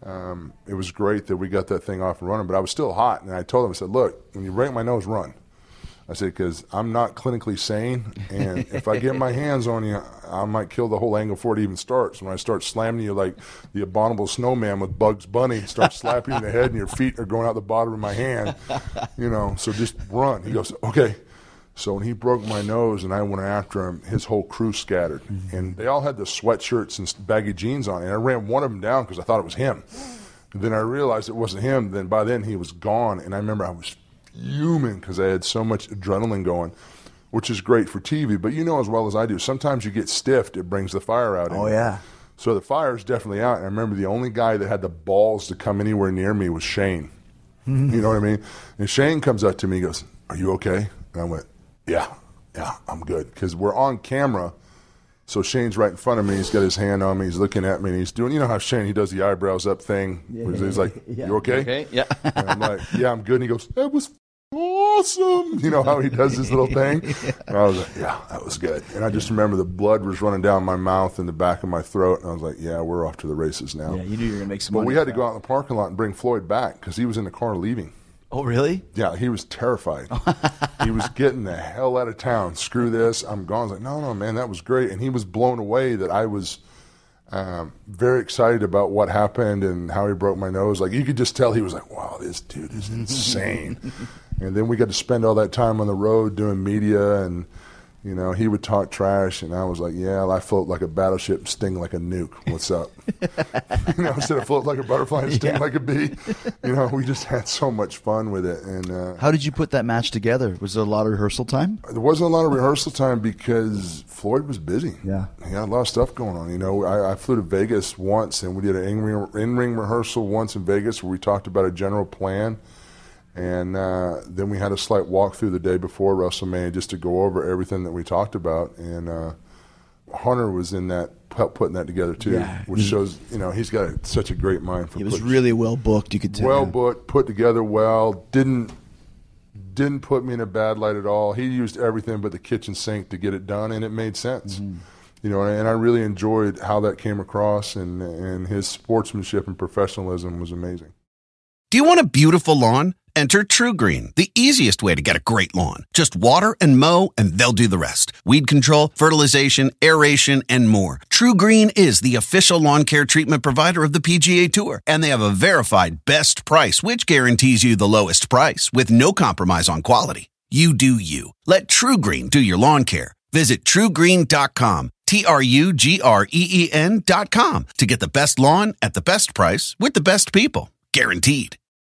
it was great that we got that thing off and running, but I was still hot. And I told him, I said, look, when you break my nose, run. I said, because I'm not clinically sane, and if I get my hands on you, I might kill the whole angle before it even starts. When I start slamming you like the abominable snowman with Bugs Bunny, start slapping you in the head, and your feet are going out the bottom of my hand, you know, so just run. He goes, okay. So when he broke my nose and I went after him, his whole crew scattered. And they all had the sweatshirts and baggy jeans on, and I ran one of them down because I thought it was him. And then I realized it wasn't him. Then by then he was gone, and I remember I was fuming because I had so much adrenaline going, which is great for TV. But you know as well as I do, sometimes you get stiffed, it brings the fire out. Oh, yeah. So the fire is definitely out. And I remember the only guy that had the balls to come anywhere near me was Shane. You know what I mean? And Shane comes up to me and goes, are you okay? And I went, yeah, I'm good. Because we're on camera. So Shane's right in front of me. He's got his hand on me. He's looking at me, and he's doing, you know how Shane, he does the eyebrows up thing. He's like, you okay? Okay, yeah. And I'm like, yeah, I'm good. And he goes, that was awesome. You know how he does his little thing? And I was like, yeah, that was good. And I just remember the blood was running down my mouth and the back of my throat. And I was like, yeah, we're off to the races now. Yeah, you knew you were going to make some But money. we had to go out in the parking lot and bring Floyd back because he was in the car leaving. Oh, really? Yeah, he was terrified. He was getting the hell out of town. Screw this, I'm gone. I was like, no, man, that was great. And he was blown away that I was very excited about what happened and how he broke my nose. Like, you could just tell he was like, wow, this dude is insane. And then we got to spend all that time on the road doing media, and you know, he would talk trash, and I was like, yeah, I float like a battleship, sting like a nuke. What's up? You know, instead of float like a butterfly and sting like a bee. You know, we just had so much fun with it. And how did you put that match together? Was there a lot of rehearsal time? There wasn't a lot of rehearsal time because Floyd was busy. Yeah. He had a lot of stuff going on. You know, I flew to Vegas once, and we did an in-ring rehearsal once in Vegas where we talked about a general plan. And then we had a slight walkthrough the day before WrestleMania just to go over everything that we talked about. And Hunter was in that, helped putting that together too, which shows, you know, he's got such a great mind for. It was really well booked. You could tell. Well booked, put together well. Didn't put me in a bad light at all. He used everything but the kitchen sink to get it done, and it made sense. You know, and I really enjoyed how that came across, and his sportsmanship and professionalism was amazing. Do you want a beautiful lawn? Enter TruGreen, the easiest way to get a great lawn. Just water and mow, and they'll do the rest. Weed control, fertilization, aeration, and more. TruGreen is the official lawn care treatment provider of the PGA Tour, and they have a verified best price, which guarantees you the lowest price with no compromise on quality. You do you. Let TruGreen do your lawn care. Visit TruGreen.com, TruGreen.com, to get the best lawn at the best price with the best people. Guaranteed.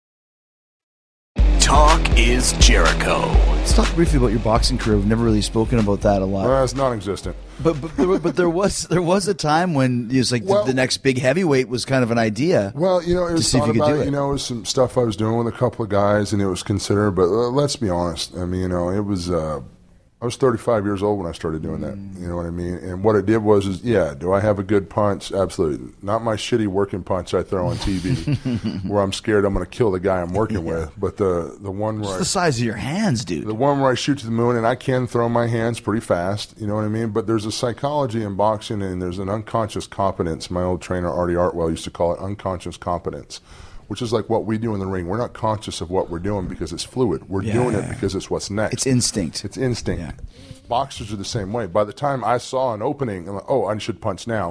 Talk is Jericho. Let's talk briefly about your boxing career. We've never really spoken about that a lot. Well, it's non-existent. But there was a time when it was like the next big heavyweight was kind of an idea. Well, you know, it was thought about. You know, it was some stuff I was doing with a couple of guys, and it was considered. But let's be honest. I mean, you know, it was. I was 35 years old when I started doing that. You know what I mean? And what it did was, do I have a good punch? Absolutely. Not my shitty working punch I throw on TV where I'm scared I'm going to kill the guy I'm working with. But the one where the size of your hands, dude. The one where I shoot to the moon, and I can throw my hands pretty fast. You know what I mean? But there's a psychology in boxing, and there's an unconscious competence. My old trainer, Artie Artwell, used to call it unconscious competence, which is like what we do in the ring. We're not conscious of what we're doing because it's fluid. We're doing it because it's what's next. It's instinct. It's instinct. Yeah. Boxers are the same way. By the time I saw an opening, I'm like, oh, I should punch now.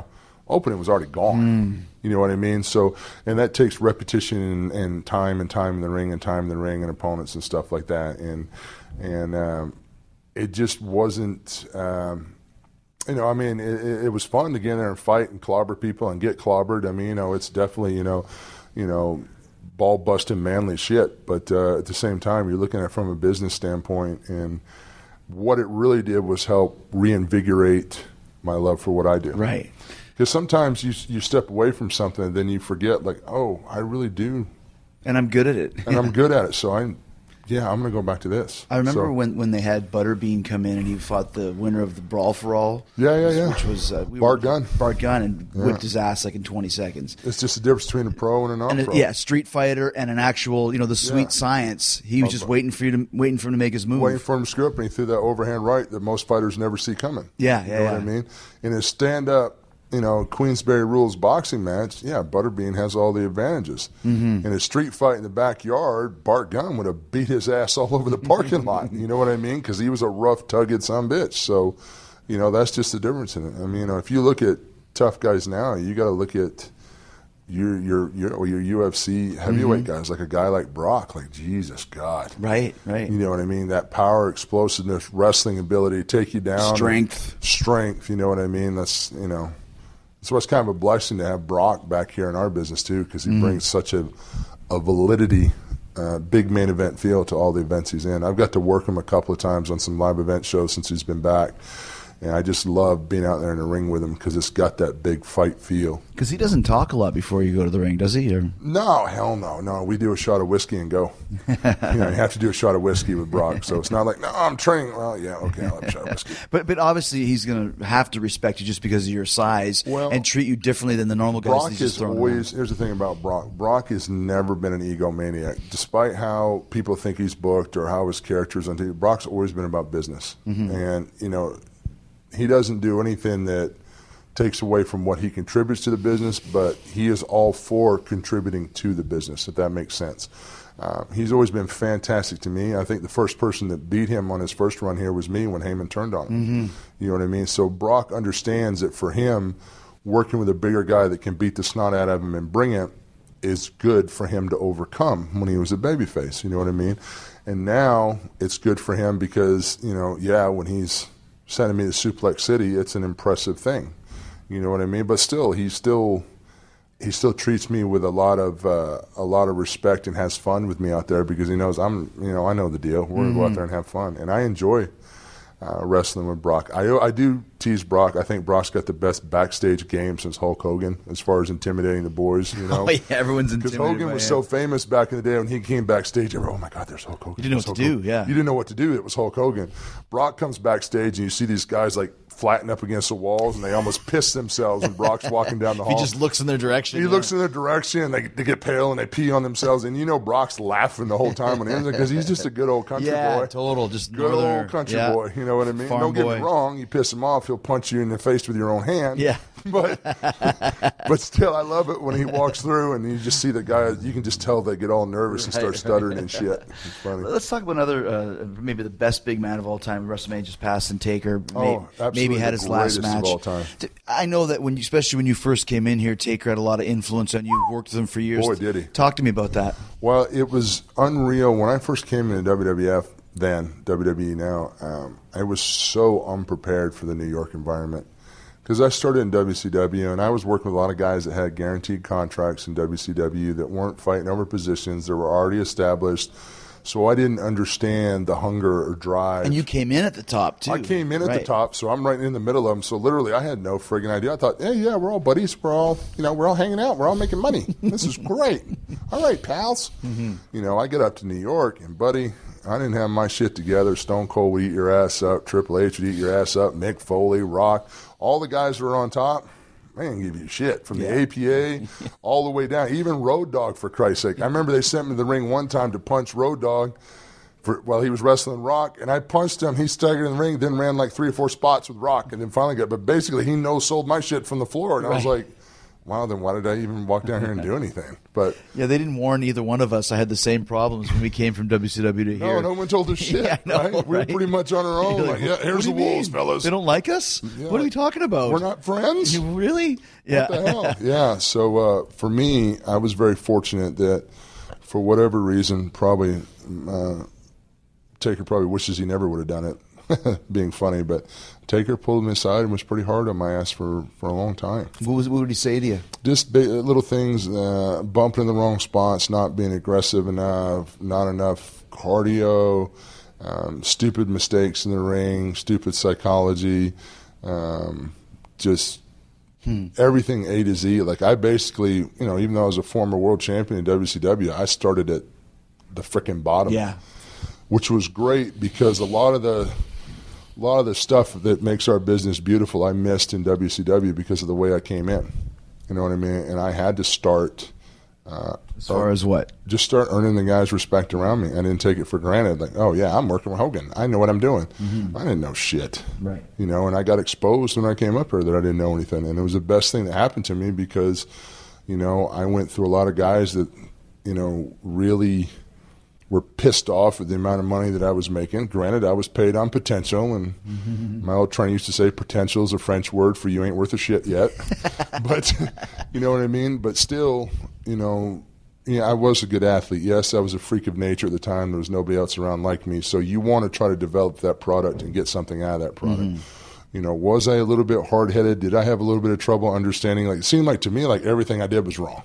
opening was already gone. You know what I mean? So, and that takes repetition and time in the ring and opponents and stuff like that. And it just wasn't, you know, I mean, it was fun to get in there and fight and clobber people and get clobbered. I mean, you know, it's definitely, you know, ball busting manly shit. But at the same time, you're looking at it from a business standpoint, and what it really did was help reinvigorate my love for what I do. Right. Because sometimes you step away from something and then you forget, like, oh, I really do. And I'm good at it. And I'm good at it. So I'm going to go back to this. I remember when they had Butterbean come in and he fought the winner of the Brawl for All. Yeah. Which was Bart Gunn. Bart Gunn, and whipped his ass like in 20 seconds. It's just the difference between a pro and a non-pro. Yeah, Street Fighter and an actual, you know, the sweet science. He was just waiting for him to make his move. Waiting for him to screw up, and he threw that overhand right that most fighters never see coming. Yeah, you know what I mean? In his stand-up, you know, Queensberry Rules boxing match, Butterbean has all the advantages. In a street fight in the backyard, Bart Gunn would have beat his ass all over the parking lot. You know what I mean? Because he was a rough, tugged son-of-a-bitch. So, you know, that's just the difference in it. I mean, you know, if you look at tough guys now, you got to look at your UFC heavyweight guys, like a guy like Brock, like Jesus God. Right. You know what I mean? That power, explosiveness, wrestling ability to take you down. Strength, you know what I mean? That's, you know. So it's kind of a blessing to have Brock back here in our business too, because he brings such a validity, big main event feel to all the events he's in. I've got to work him a couple of times on some live event shows since he's been back. And I just love being out there in the ring with him because it's got that big fight feel. Because he doesn't talk a lot before you go to the ring, does he? Or? No, hell no. No, we do a shot of whiskey and go. You have to do a shot of whiskey with Brock. So it's not like, no, I'm training. Well, yeah, okay, I'll have a shot of whiskey. But obviously he's going to have to respect you just because of your size and treat you differently than the normal guys. Brock is always, here's the thing about Brock. Brock has never been an egomaniac. Despite how people think he's booked or how his character's on TV, Brock's always been about business. And, you know, he doesn't do anything that takes away from what he contributes to the business, but he is all for contributing to the business, if that makes sense. He's always been fantastic to me. I think the first person that beat him on his first run here was me when Heyman turned on him. You know what I mean? So Brock understands that for him, working with a bigger guy that can beat the snot out of him and bring it is good for him to overcome when he was a babyface. You know what I mean? And now it's good for him because, you know, when he's sending me to Suplex City, it's an impressive thing. You know what I mean? But still, he still treats me with a lot of respect and has fun with me out there because he knows I know the deal. We're gonna go out there and have fun, and I enjoy wrestling with Brock. I do tease Brock. I think Brock's got the best backstage game since Hulk Hogan as far as intimidating the boys. You know, everyone's intimidated. Because Hogan was so famous back in the day when he came backstage. Oh my God, there's Hulk Hogan. You didn't know what to do. Yeah, you didn't know what to do. It was Hulk Hogan. Brock comes backstage and you see these guys like flatten up against the walls and they almost piss themselves when Brock's walking down the hall. He just looks in their direction. He looks in their direction and they get pale and they pee on themselves. And you know Brock's laughing the whole time when he ends it because he's just a good old country boy. Yeah, total. Just good old country boy. You know what I mean? Farm Don't get boy. me wrong. You piss him off, he'll punch you in the face with your own hand. Yeah. But still, I love it when he walks through and you just see the guy. You can just tell they get all nervous and start stuttering and shit. It's funny. Let's talk about another, maybe the best big man of all time. WrestleMania just passed, and Taker maybe had his last match. Of all time. I know that especially when you first came in here, Taker had a lot of influence on you. Worked with him for years. Boy, did he! Talk to me about that. Well, it was unreal when I first came into WWF. Then WWE now, I was so unprepared for the New York environment because I started in WCW and I was working with a lot of guys that had guaranteed contracts in WCW that weren't fighting over positions that were already established. So I didn't understand the hunger or drive. And you came in at the top too. I came in at the top, so I'm right in the middle of them. So literally, I had no friggin' idea. I thought, hey, we're all buddies. We're all hanging out. We're all making money. This is great. All right, pals. You know, I get up to New York and buddy, I didn't have my shit together. Stone Cold would eat your ass up. Triple H would eat your ass up. Mick Foley, Rock, all the guys who were on top. They didn't give you shit from the APA all the way down. Even Road Dogg, for Christ's sake. I remember they sent me to the ring one time to punch Road Dogg while he was wrestling Rock, and I punched him. He staggered in the ring, then ran like 3 or 4 spots with Rock, and then finally but basically he no-sold my shit from the floor, and I was like, wow, then why did I even walk down here and do anything? But yeah, they didn't warn either one of us. I had the same problems when we came from WCW to here. no one told us shit. Yeah, I know, right? We were pretty much on our own. Like, yeah, here's the wolves, fellas. They don't like us? Yeah. What are we talking about? We're not friends? You really? Yeah. What the hell? Yeah. So for me, I was very fortunate that for whatever reason, probably Taker probably wishes he never would have done it, being funny, but Taker pulled me aside and was pretty hard on my ass for a long time. What would he say to you? Just little things, bumping in the wrong spots, not being aggressive enough, not enough cardio, stupid mistakes in the ring, stupid psychology, just everything A to Z. Like I basically, even though I was a former world champion in WCW, I started at the frickin' bottom. Yeah. Which was great because a lot of the stuff that makes our business beautiful I missed in WCW because of the way I came in. You know what I mean? And I had to start. As far as what? Just start earning the guys' respect around me. I didn't take it for granted. Like, oh, yeah, I'm working with Hogan. I know what I'm doing. I didn't know shit. Right. And I got exposed when I came up here that I didn't know anything. And it was the best thing that happened to me because, I went through a lot of guys that, really were pissed off at the amount of money that I was making. Granted, I was paid on potential, and my old trainer used to say potential is a French word for you ain't worth a shit yet. But, you know what I mean? But still, I was a good athlete. Yes, I was a freak of nature at the time. There was nobody else around like me. So you want to try to develop that product and get something out of that product. Was I a little bit hard-headed? Did I have a little bit of trouble understanding? Like, it seemed like to me like everything I did was wrong.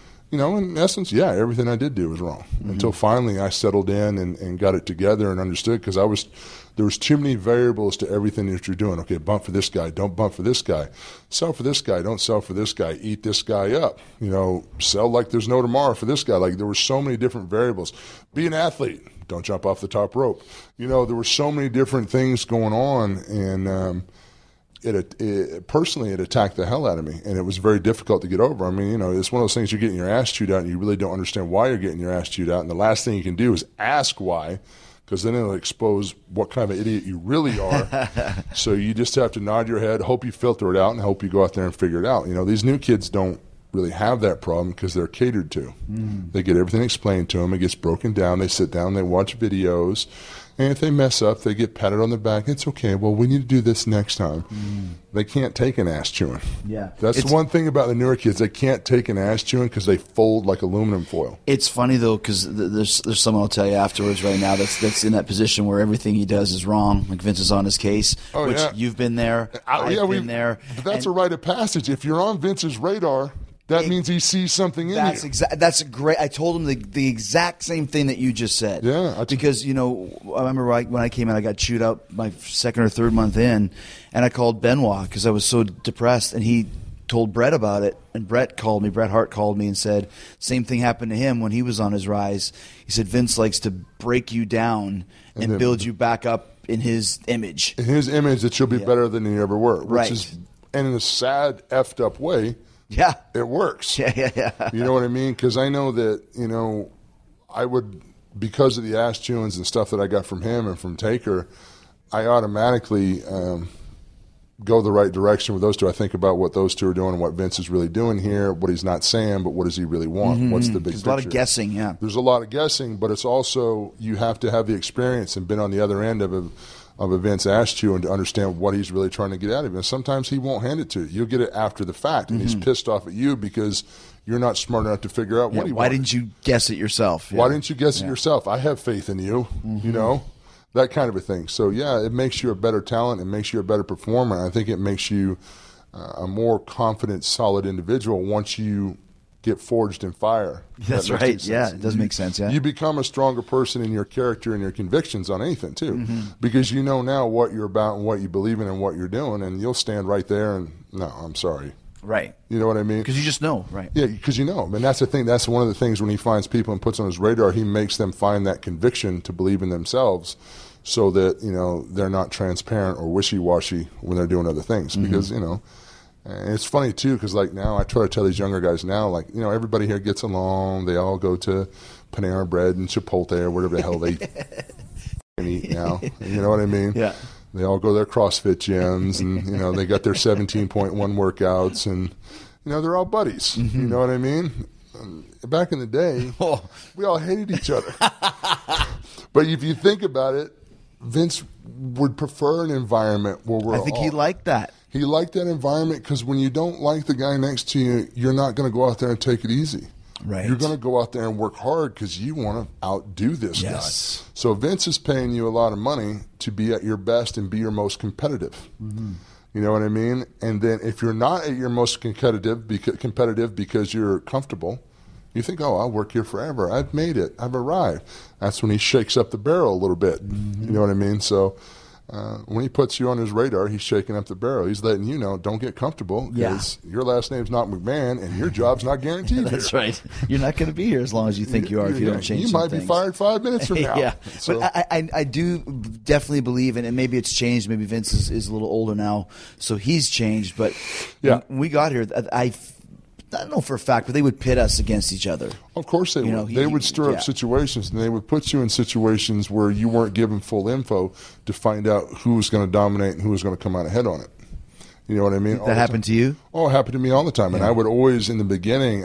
In essence, yeah, everything I did do was wrong. Until finally I settled in and got it together and understood because there was too many variables to everything that you're doing. Okay, bump for this guy, don't bump for this guy. Sell for this guy, don't sell for this guy. Eat this guy up. Sell like there's no tomorrow for this guy. Like there were so many different variables. Be an athlete. Don't jump off the top rope. There were so many different things going on and personally, it attacked the hell out of me, and it was very difficult to get over. I mean, it's one of those things you're getting your ass chewed out, and you really don't understand why you're getting your ass chewed out, and the last thing you can do is ask why, because then it'll expose what kind of idiot you really are. So you just have to nod your head, hope you filter it out, and hope you go out there and figure it out. These new kids don't really have that problem because they're catered to. They get everything explained to them. It gets broken down. They sit down, they watch videos. And if they mess up, they get patted on the back. It's okay. Well, we need to do this next time. They can't take an ass chewing. Yeah. That's the one thing about the newer kids. They can't take an ass chewing because they fold like aluminum foil. It's funny, though, because there's someone I'll tell you afterwards right now that's in that position where everything he does is wrong. Like Vince is on his case, which you've been there. I've been there. But that's a rite of passage. If you're on Vince's radar, that means he sees something in you. That's great. I told him the exact same thing that you just said. Yeah. Because, I remember when I came in, I got chewed out my second or third month in, and I called Benoit because I was so depressed, and he told Bret about it, and Bret Hart called me and said, same thing happened to him when he was on his rise. He said, Vince likes to break you down and build you back up in his image. In his image that you'll be better than you ever were. Right. And in a sad, effed up way, yeah, it works. Yeah. You know what I mean? Because I know that, I would, because of the ass chewings and stuff that I got from him and from Taker, I automatically go the right direction with those two. I think about what those two are doing and what Vince is really doing here, what he's not saying, but what does he really want? What's the big picture? There's a lot of guessing, yeah. There's a lot of guessing, but it's also you have to have the experience and been on the other end of a Vince ass chew and to understand what he's really trying to get out of you. And sometimes he won't hand it to you. You'll get it after the fact, and he's pissed off at you because you're not smart enough to figure out what he wants. Why didn't you guess it yourself? Why didn't you guess it yourself? I have faith in you, that kind of a thing. So, yeah, it makes you a better talent. It makes you a better performer. And I think it makes you a more confident, solid individual once you get forged in fire. That's right. Yeah, it does make sense. Yeah, you become a stronger person in your character and your convictions on anything too, because you know now what you're about and what you believe in and what you're doing, and you'll stand right there and no, I'm sorry. Right. You know what I mean? Because you just know, right? Yeah, because you know. And that's the thing. That's one of the things when he finds people and puts on his radar, he makes them find that conviction to believe in themselves, so that they're not transparent or wishy-washy when they're doing other things. Because and it's funny, too, because, now I try to tell these younger guys now, everybody here gets along. They all go to Panera Bread and Chipotle or whatever the hell they eat now. You know what I mean? Yeah. They all go to their CrossFit gyms and, they got their 17.1 workouts and, they're all buddies. You know what I mean? Back in the day, we all hated each other. But if you think about it, Vince would prefer an environment where we're I think he liked that. He liked that environment because when you don't like the guy next to you, you're not going to go out there and take it easy. Right. You're going to go out there and work hard because you want to outdo this guy. So Vince is paying you a lot of money to be at your best and be your most competitive. Mm-hmm. You know what I mean? And then if you're not at your most competitive because you're comfortable, you think, oh, I'll work here forever. I've made it. I've arrived. That's when he shakes up the barrel a little bit. Mm-hmm. You know what I mean? So when he puts you on his radar, he's shaking up the barrel. He's letting you know, don't get comfortable because your last name's not McMahon and your job's not guaranteed That's here. right. You're not going to be here as long as you think you are if you don't change You might be fired 5 minutes from now. Yeah, So, but I do definitely believe, and maybe it's changed. Maybe Vince is a little older now, so he's changed. But when we got here, I don't know for a fact, but they would pit us against each other. of course they would. They would stir up situations, and they would put you in situations where you weren't given full info to find out who was going to dominate and who was going to come out ahead on it. You know what I mean? That happened to you? Oh, it happened to me all the time. And I would always, in the beginning,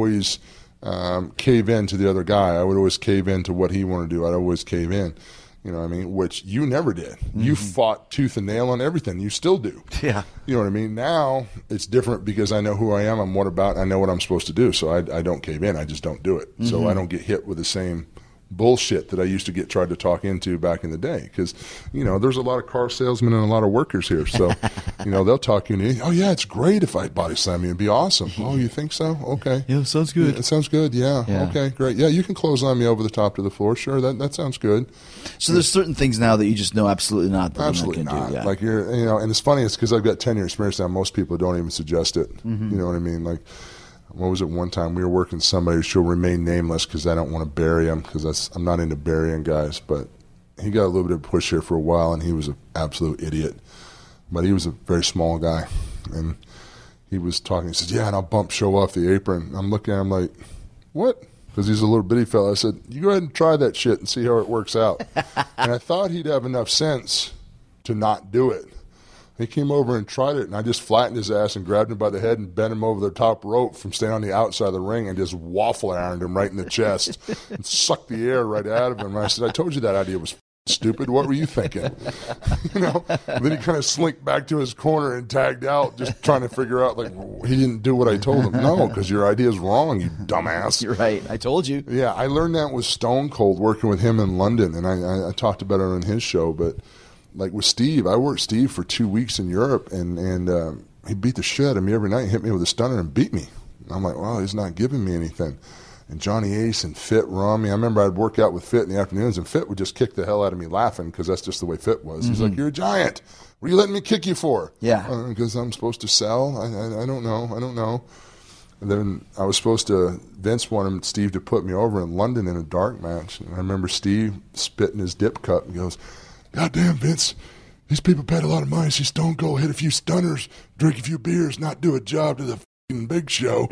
cave in to the other guy. I would always cave in to what he wanted to do. I'd always cave in. You know what I mean? Which you never did. Mm-hmm. You fought tooth and nail on everything. You still do. Yeah. You know what I mean? Now it's different because I know who I am, I'm what about, I know what I'm supposed to do. So I don't cave in. I just don't do it. Mm-hmm. So I don't get hit with the same bullshit that I used to get tried to talk into back in the day. Because, there's a lot of car salesmen and a lot of workers here. So, they'll talk you into, oh, yeah, it's great if I body slam you. It'd be awesome. Oh, you think so? Okay. Yeah, sounds good. Yeah, it sounds good. Yeah. Okay, great. Yeah, you can clothesline me over the top to the floor. Sure, that sounds good. So there's certain things now that you just know absolutely not. Absolutely not. Do, yeah. Like and it's funny. It's because I've got 10 years experience now. Most people don't even suggest it. Mm-hmm. You know what I mean? Like, what was it one time? We were working somebody who should remain nameless because I don't want to bury him because I'm not into burying guys. But he got a little bit of push here for a while, and he was an absolute idiot. But he was a very small guy, and he was talking. He says, "Yeah, and I'll bump show off the apron." I'm looking at him like, "What?" Because he's a little bitty fella. I said, "You go ahead and try that shit and see how it works out." And I thought he'd have enough sense to not do it. He came over and tried it, and I just flattened his ass and grabbed him by the head and bent him over the top rope from standing on the outside of the ring and just waffle ironed him right in the chest and sucked the air right out of him. And I said, "I told you that idea was stupid. What were you thinking?" And then he kind of slinked back to his corner and tagged out, just trying to figure out, like, he didn't do what I told him. No, because your idea is wrong, you dumbass. You're right. I told you. Yeah, I learned that with Stone Cold working with him in London, and I talked about it on his show, but like with Steve, I worked Steve for 2 weeks in Europe, and he beat the shit out of me every night, hit me with a stunner and beat me. I'm like, well, he's not giving me anything. And Johnny Ace and Fit were on me. I remember I'd work out with Fit in the afternoons, and Fit would just kick the hell out of me laughing because that's just the way Fit was. Mm-hmm. He's like, "You're a giant. What are you letting me kick you for?" Yeah. Because I'm supposed to sell. I don't know. And then I was supposed to, Vince wanted Steve to put me over in London in a dark match. And I remember Steve spitting his dip cup and goes, "Goddamn, Vince, these people paid a lot of money. See Stone Cold hit a few stunners, drink a few beers, not do a job to the f***ing Big Show."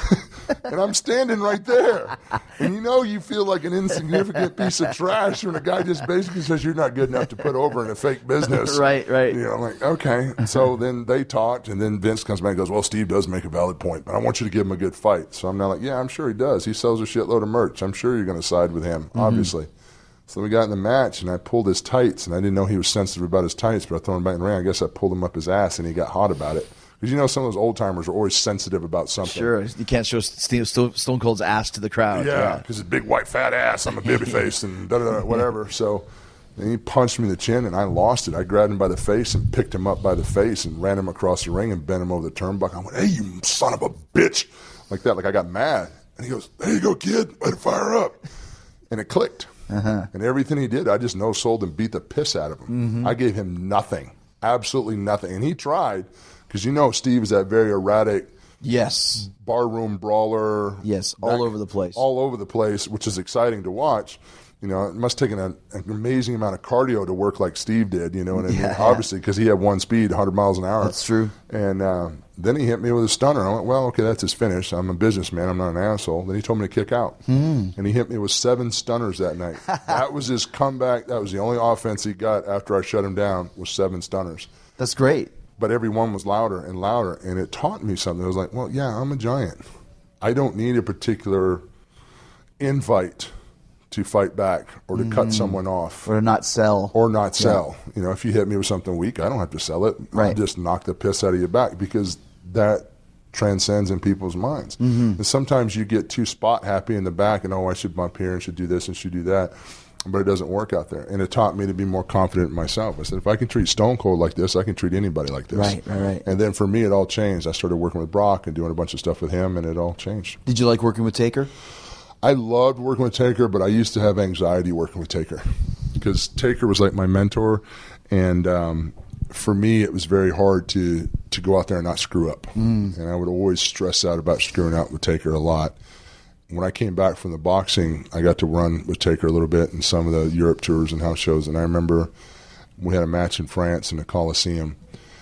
And I'm standing right there. And you feel like an insignificant piece of trash when a guy just basically says you're not good enough to put over in a fake business. Right. I'm like, okay. And so then they talked, and then Vince comes back and goes, "Well, Steve does make a valid point, but I want you to give him a good fight." So I'm now like, yeah, I'm sure he does. He sells a shitload of merch. I'm sure you're going to side with him, obviously. So we got in the match, and I pulled his tights, and I didn't know he was sensitive about his tights, but I threw him back in the ring. I guess I pulled him up his ass, and he got hot about it. Because some of those old-timers are always sensitive about something. Sure. You can't show Stone Cold's ass to the crowd. Yeah, because his big, white, fat ass, I'm a babyface, and whatever. So then he punched me in the chin, and I lost it. I grabbed him by the face and picked him up by the face and ran him across the ring and bent him over the turnbuckle. I went, "Hey, you son of a bitch." Like that, like I got mad. And he goes, "There you go, kid. Way to fire up." And it clicked. Uh-huh. And everything he did, I just no-sold and beat the piss out of him. Mm-hmm. I gave him nothing, absolutely nothing. And he tried, because Steve is that very erratic, yes, barroom brawler. Yes, all over the place. All over the place, which is exciting to watch. It must take an amazing amount of cardio to work like Steve did, you know what I mean? Yeah. Obviously, because he had one speed, 100 miles an hour. That's true. And then he hit me with a stunner. I went, well, okay, that's his finish. I'm a businessman. I'm not an asshole. Then he told me to kick out. And he hit me with 7 stunners that night. That was his comeback. That was the only offense he got after I shut him down was 7 stunners. That's great. but every one was louder and louder, and it taught me something. I was like, well, yeah, I'm a giant. I don't need a particular invite to fight back or to cut someone off. Or not sell. You know, if you hit me with something weak, I don't have to sell it. Right. I'll just knock the piss out of you back, because that transcends in people's minds. And sometimes you get too spot happy in the back and, oh, I should bump here and should do this and should do that. But it doesn't work out there. And it taught me to be more confident in myself. I said, if I can treat Stone Cold like this, I can treat anybody like this. Right. And then for me, it all changed. I started working with Brock and doing a bunch of stuff with him, and it all changed. Did you like working with Taker? I loved working with Taker, but I used to have anxiety working with Taker, because Taker was like my mentor. And for me, it was very hard to go out there and not screw up. And I would always stress out about screwing out with Taker a lot. When I came back from the boxing, I got to run with Taker a little bit in some of the Europe tours and house shows. And I remember we had a match in France in the Coliseum,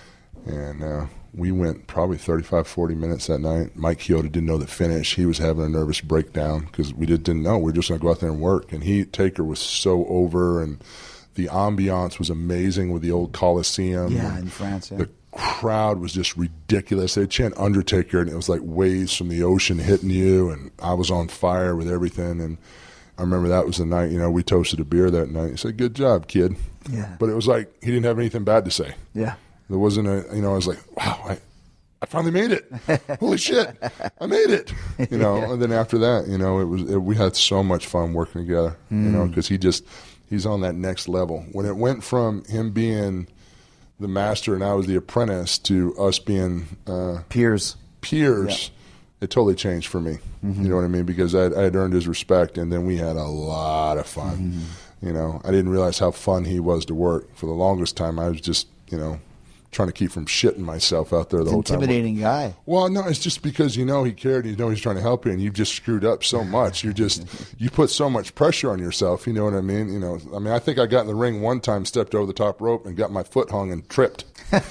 and we went probably 35, 40 minutes that night. Mike Chioda didn't know the finish. He was having a nervous breakdown because we didn't know. We were just going to go out there and work. And Taker was so over, and the ambiance was amazing with the old Coliseum. Yeah, in France, yeah. The crowd was just ridiculous. They'd chant Undertaker, and it was like waves from the ocean hitting you, and I was on fire with everything. And I remember that was the night, you know, we toasted a beer that night. He said, good job, kid. Yeah. But it was like he didn't have anything bad to say. Yeah. There wasn't I was like, wow, I finally made it. Holy shit, I made it. You know, and then after that, you know, we had so much fun working together, you know, because he's on that next level. When it went from him being the master and I was the apprentice to us being peers, it totally changed for me. You know what I mean? Because I had earned his respect, and then we had a lot of fun. You know, I didn't realize how fun he was to work. For the longest time, I was just, you know, trying to keep from shitting myself out there the whole time. Intimidating guy. Well, no, it's just because, you know, he cared, you know, he's trying to help you, and you've just screwed up so much. You put so much pressure on yourself, you know what I mean? You know, I mean, I think I got in the ring one time, stepped over the top rope, and got my foot hung and tripped.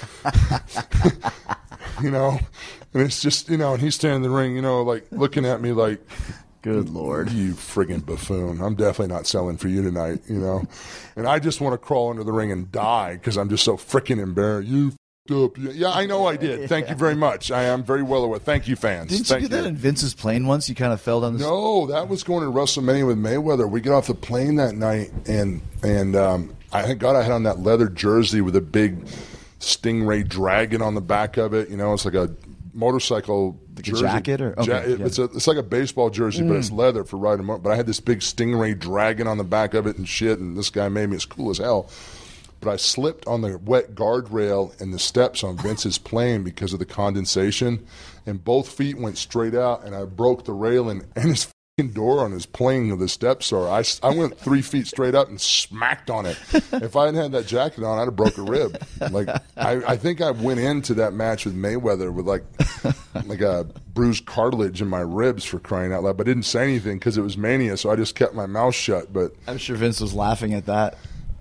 You know, and it's just, you know, and he's standing in the ring, you know, like looking at me like, good Lord, you friggin' buffoon. I'm definitely not selling for you tonight, you know. And I just want to crawl into the ring and die because I'm just so freaking embarrassed. You f***ed up. Yeah, I know I did. Thank you very much. I am very well aware. Thank you, fans. Didn't you do that in Vince's plane once? You kind of fell down the... No, that was going to WrestleMania with Mayweather. We get off the plane that night, and I had on that leather jersey with a big Stingray dragon on the back of it. You know, it's like a motorcycle jersey. A jacket? Or okay, it's like a baseball jersey, but it's leather for riding. But I had this big Stingray dragon on the back of it and shit, and this guy made me as cool as hell. But I slipped on the wet guardrail and the steps on Vince's plane because of the condensation, and both feet went straight out, and I broke the railing, and his fucking door on his plane of the steps. So I went 3 feet straight up and smacked on it. If I hadn't had that jacket on, I'd have broke a rib. Like I think I went into that match with Mayweather with like a bruised cartilage in my ribs, for crying out loud. But I didn't say anything because it was Mania, so I just kept my mouth shut. But I'm sure Vince was laughing at that.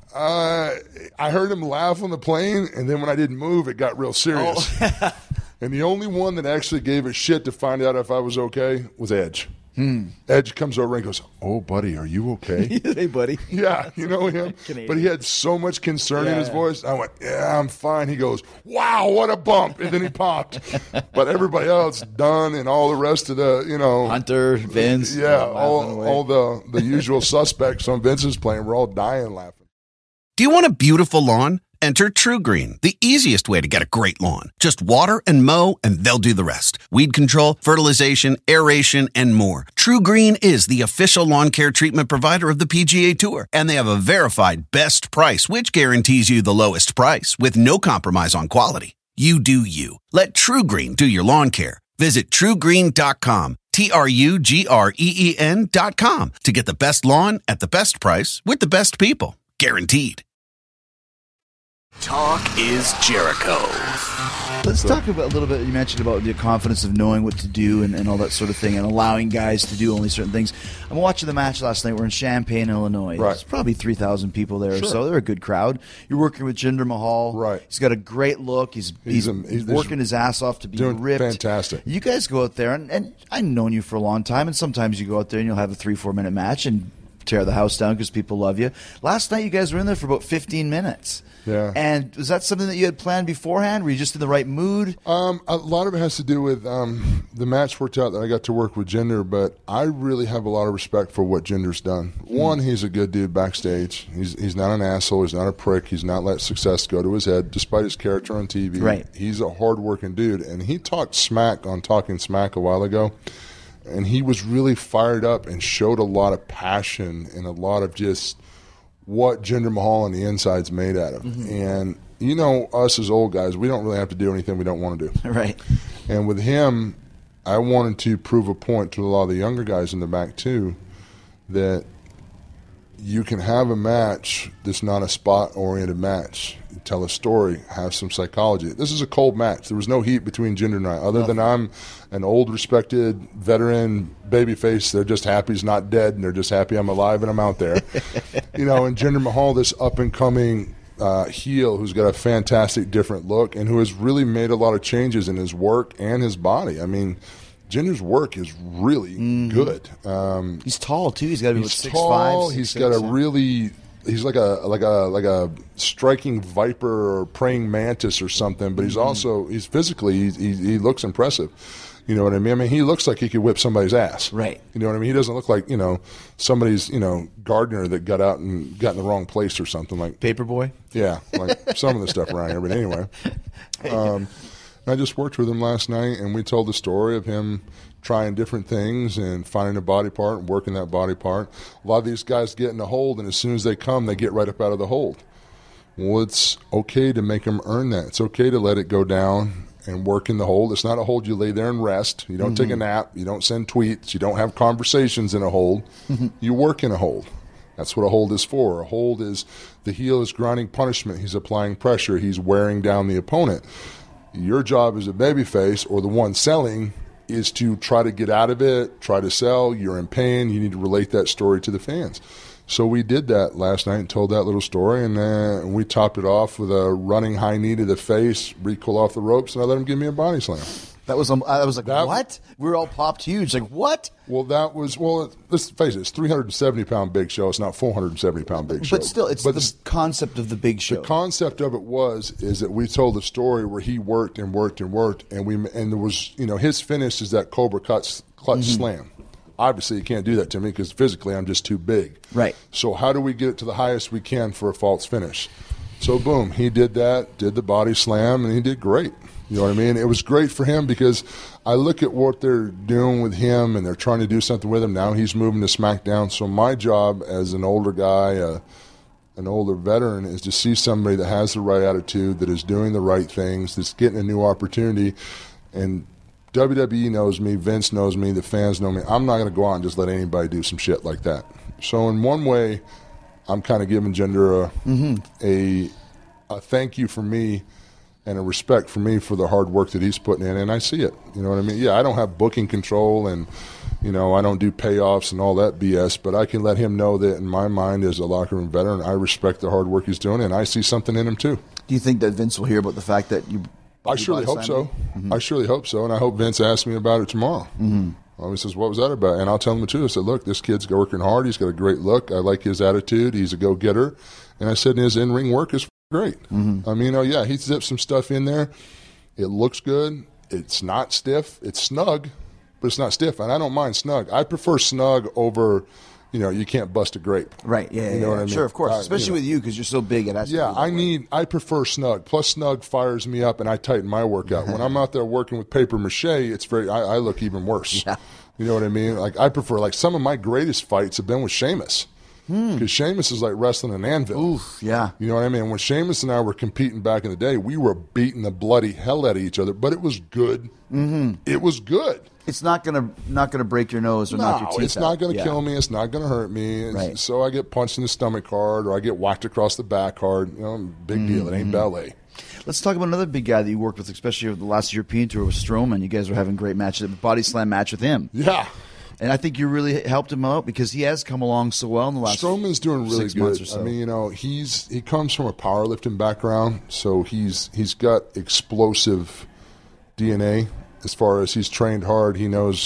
I heard him laugh on the plane, and then when I didn't move, it got real serious. Oh. And the only one that actually gave a shit to find out if I was okay was Edge. Edge comes over and goes, "Oh, buddy, are you okay?" Hey, buddy. Yeah, you know him. But he had so much concern in his voice. I went, "Yeah, I'm fine." He goes, "Wow, what a bump!" And then he popped. But everybody else, Dunn and all the rest of the, you know, Hunter, Vince, all the usual suspects on Vince's plane were all dying laughing. Do you want a beautiful lawn? Enter TruGreen, the easiest way to get a great lawn. Just water and mow, and they'll do the rest. Weed control, fertilization, aeration, and more. TruGreen is the official lawn care treatment provider of the PGA Tour, and they have a verified best price, which guarantees you the lowest price with no compromise on quality. You do you. Let TruGreen do your lawn care. Visit TruGreen.com, TruGreen.com, to get the best lawn at the best price with the best people. Guaranteed. Talk is Jericho. Let's talk about a little bit. You mentioned about the confidence of knowing what to do and all that sort of thing, and allowing guys to do only certain things. I'm watching the match last night. We're in Champaign, Illinois. Right. There's probably 3,000 people there or so. They're a good crowd. You're working with Jinder Mahal. Right. He's got a great look. He's working his ass off to be doing ripped. Fantastic. You guys go out there, and I've known you for a long time, and sometimes you go out there and you'll have a 3-4 minute match, and tear the house down because people love you. Last night, you guys were in there for about 15 minutes. Yeah. And was that something that you had planned beforehand? Were you just in the right mood? A lot of it has to do with the match worked out that I got to work with Jinder, but I really have a lot of respect for what Jinder's done. One, he's a good dude backstage. He's not an asshole. He's not a prick. He's not let success go to his head, despite his character on TV. Right. He's a hard-working dude, and he talked smack on Talking Smack a while ago, and he was really fired up and showed a lot of passion and a lot of just what Jinder Mahal on the inside's made out of. And, you know, us as old guys, we don't really have to do anything we don't want to do. Right. And with him, I wanted to prove a point to a lot of the younger guys in the back, too, that you can have a match that's not a spot-oriented match. Tell a story, have some psychology. This is a cold match. There was no heat between Jinder and I, other than I'm an old, respected, veteran babyface. They're just happy he's not dead, and they're just happy I'm alive and I'm out there. You know, and Jinder Mahal, this up-and-coming heel who's got a fantastic different look and who has really made a lot of changes in his work and his body. I mean, Jinder's work is really good. He's tall, too. He's got to be 6'5". Tall. He's got a really... He's like a striking viper or praying mantis or something, but he's physically he looks impressive. You know what I mean? I mean, he looks like he could whip somebody's ass. Right. You know what I mean? He doesn't look like, you know, somebody's, you know, gardener that got out and got in the wrong place or something like. Paperboy? Yeah, like some of the stuff around here. But anyway, I just worked with him last night, and we told the story of him trying different things and finding a body part and working that body part. A lot of these guys get in the hold, and as soon as they come, they get right up out of the hold. Well, it's okay to make them earn that. It's okay to let it go down and work in the hold. It's not a hold you lay there and rest. You don't take a nap. You don't send tweets. You don't have conversations in a hold. You work in a hold. That's what a hold is for. A hold is the heel is grinding punishment. He's applying pressure. He's wearing down the opponent. Your job as a babyface or the one selling is to try to get out of it, try to sell. You're in pain. You need to relate that story to the fans. So we did that last night and told that little story, and we topped it off with a running high knee to the face, recoil off the ropes, and I let him give me a body slam. I was like, what? We were all popped huge. Like, what? Well, let's face it, it's 370-pound Big Show. It's not 470-pound Big Show. But still, it's the concept of the Big Show. The concept of it is that we told the story where he worked and worked and worked, and there was, you know, his finish is that Cobra clutch slam. Obviously, you can't do that to me because physically I'm just too big. Right. So how do we get it to the highest we can for a false finish? So boom, he did that, did the body slam, and he did great. You know what I mean? It was great for him because I look at what they're doing with him, and they're trying to do something with him. Now he's moving to SmackDown. So my job as an older guy, an older veteran, is to see somebody that has the right attitude, that is doing the right things, that's getting a new opportunity. And WWE knows me, Vince knows me, the fans know me. I'm not going to go out and just let anybody do some shit like that. So in one way, I'm kind of giving Jinder a thank you for me and a respect for me for the hard work that he's putting in, and I see it. You know what I mean? Yeah, I don't have booking control, and, you know, I don't do payoffs and all that BS, but I can let him know that in my mind as a locker room veteran, I respect the hard work he's doing, and I see something in him too. Do you think that Vince will hear about the fact that you... I surely hope so. I surely hope so, and I hope Vince asks me about it tomorrow. He says, what was that about? And I'll tell him the truth. I said, look, this kid's working hard. He's got a great look. I like his attitude. He's a go-getter. And I said, his in-ring work is great. I mean, he zipped some stuff in there. It looks good. It's not stiff. It's snug, but it's not stiff. And I don't mind snug. I prefer snug over, you know, you can't bust a grape. Right, yeah, you know what I mean? Sure, of course. Especially with you because you're so big. It has to be I prefer snug. Plus snug fires me up and I tighten my workout. When I'm out there working with paper mache, it's I look even worse. Yeah. You know what I mean? Like, I prefer, like, some of my greatest fights have been with Sheamus. Because Sheamus is like wrestling an anvil. Oof, yeah. You know what I mean? When Sheamus and I were competing back in the day, we were beating the bloody hell out of each other, but it was good. It was good. It's not gonna break your nose or knock your teeth out. It's not going to kill me. It's not going to hurt me. Right. So I get punched in the stomach hard, or I get whacked across the back hard. You know, big deal. It ain't ballet. Let's talk about another big guy that you worked with, especially over the last European tour with Strowman. You guys were having great matches, a body slam match with him. Yeah. And I think you really helped him out because he has come along so well in the last Strowman's doing really 6 months or good. so. I mean, you know, he comes from a powerlifting background, so he's got explosive DNA as far as he's trained hard. He knows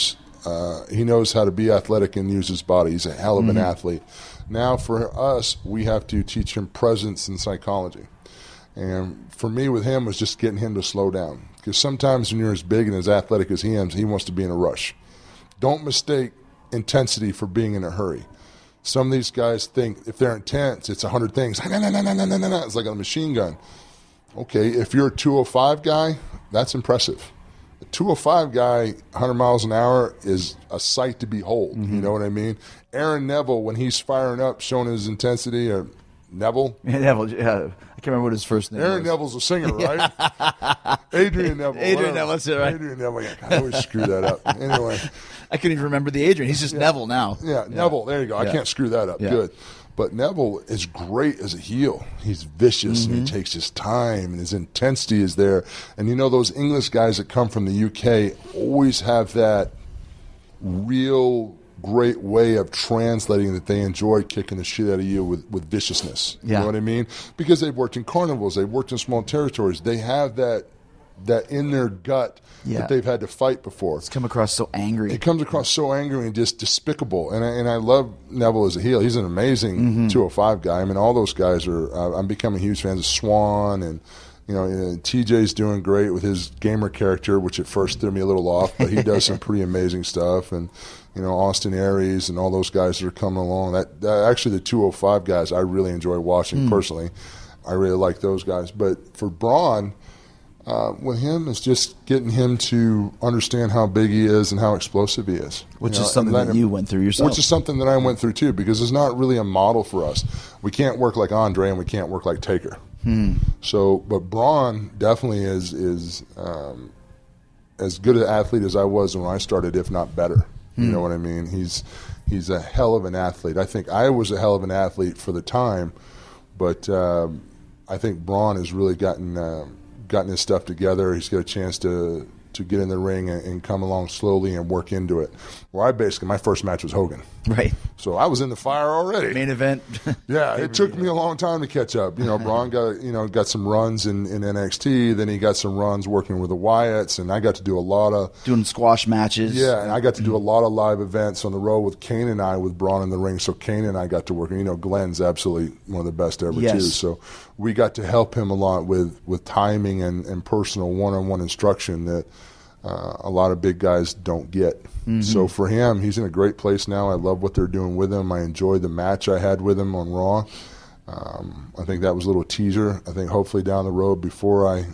He knows how to be athletic and use his body. He's a hell of an athlete. Now for us, we have to teach him presence and psychology. And for me with him was just getting him to slow down. Because sometimes when you're as big and as athletic as he is, he wants to be in a rush. Don't mistake intensity for being in a hurry. Some of these guys think if they're intense, it's 100 things. It's like a machine gun. Okay, if you're a 205 guy, that's impressive. A 205 guy, 100 miles an hour, is a sight to behold. You know what I mean? Aaron Neville, when he's firing up, showing his intensity, or Neville? Neville, yeah. I can't remember what his first name Aaron was. Neville's a singer, right? Adrian Neville. Adrian Neville, that's it, right? Adrian Neville. God, I always screw that up. Anyway. I couldn't even remember the Adrian. He's just Neville now. Yeah, Neville. There you go. I can't screw that up. Good. But Neville is great as a heel. He's vicious and he takes his time and his intensity is there. And you know those English guys that come from the UK always have that real great way of translating that they enjoy kicking the shit out of you with viciousness. You know what I mean? Because they've worked in carnivals, they've worked in small territories. They have that in their gut that they've had to fight before. It's come across so angry. It comes across so angry and just despicable. And I love Neville as a heel. He's an amazing 205 guy. I mean, all those guys are. I'm becoming huge fans of Swan and. TJ's doing great with his gamer character, which at first threw me a little off, but he does some pretty amazing stuff. And, Austin Aries and all those guys that are coming along. That actually, the 205 guys I really enjoy watching personally. I really like those guys. But for Braun, with him, it's just getting him to understand how big he is and how explosive he is. Which is something that you went through yourself. Which is something that I went through, too, because it's not really a model for us. We can't work like Andre and we can't work like Taker. So, but Braun definitely is as good an athlete as I was when I started, if not better. You know what I mean? He's a hell of an athlete. I think I was a hell of an athlete for the time, but I think Braun has really gotten his stuff together. He's got a chance to get in the ring and come along slowly and work into it. Where my first match was Hogan. Right. So I was in the fire already. Main event. Yeah, it took me a long time to catch up. Braun got some runs in NXT. Then he got some runs working with the Wyatts, and I got to do a lot of doing squash matches. Yeah, and I got to do a lot of live events on the road with Kane and I, with Braun in the ring. So Kane and I got to work. Glenn's absolutely one of the best ever too. So we got to help him a lot with timing and personal one-on-one instruction that a lot of big guys don't get. So for him, he's in a great place now. I love what they're doing with him. I enjoyed the match I had with him on Raw. I think that was a little teaser. I think hopefully down the road before I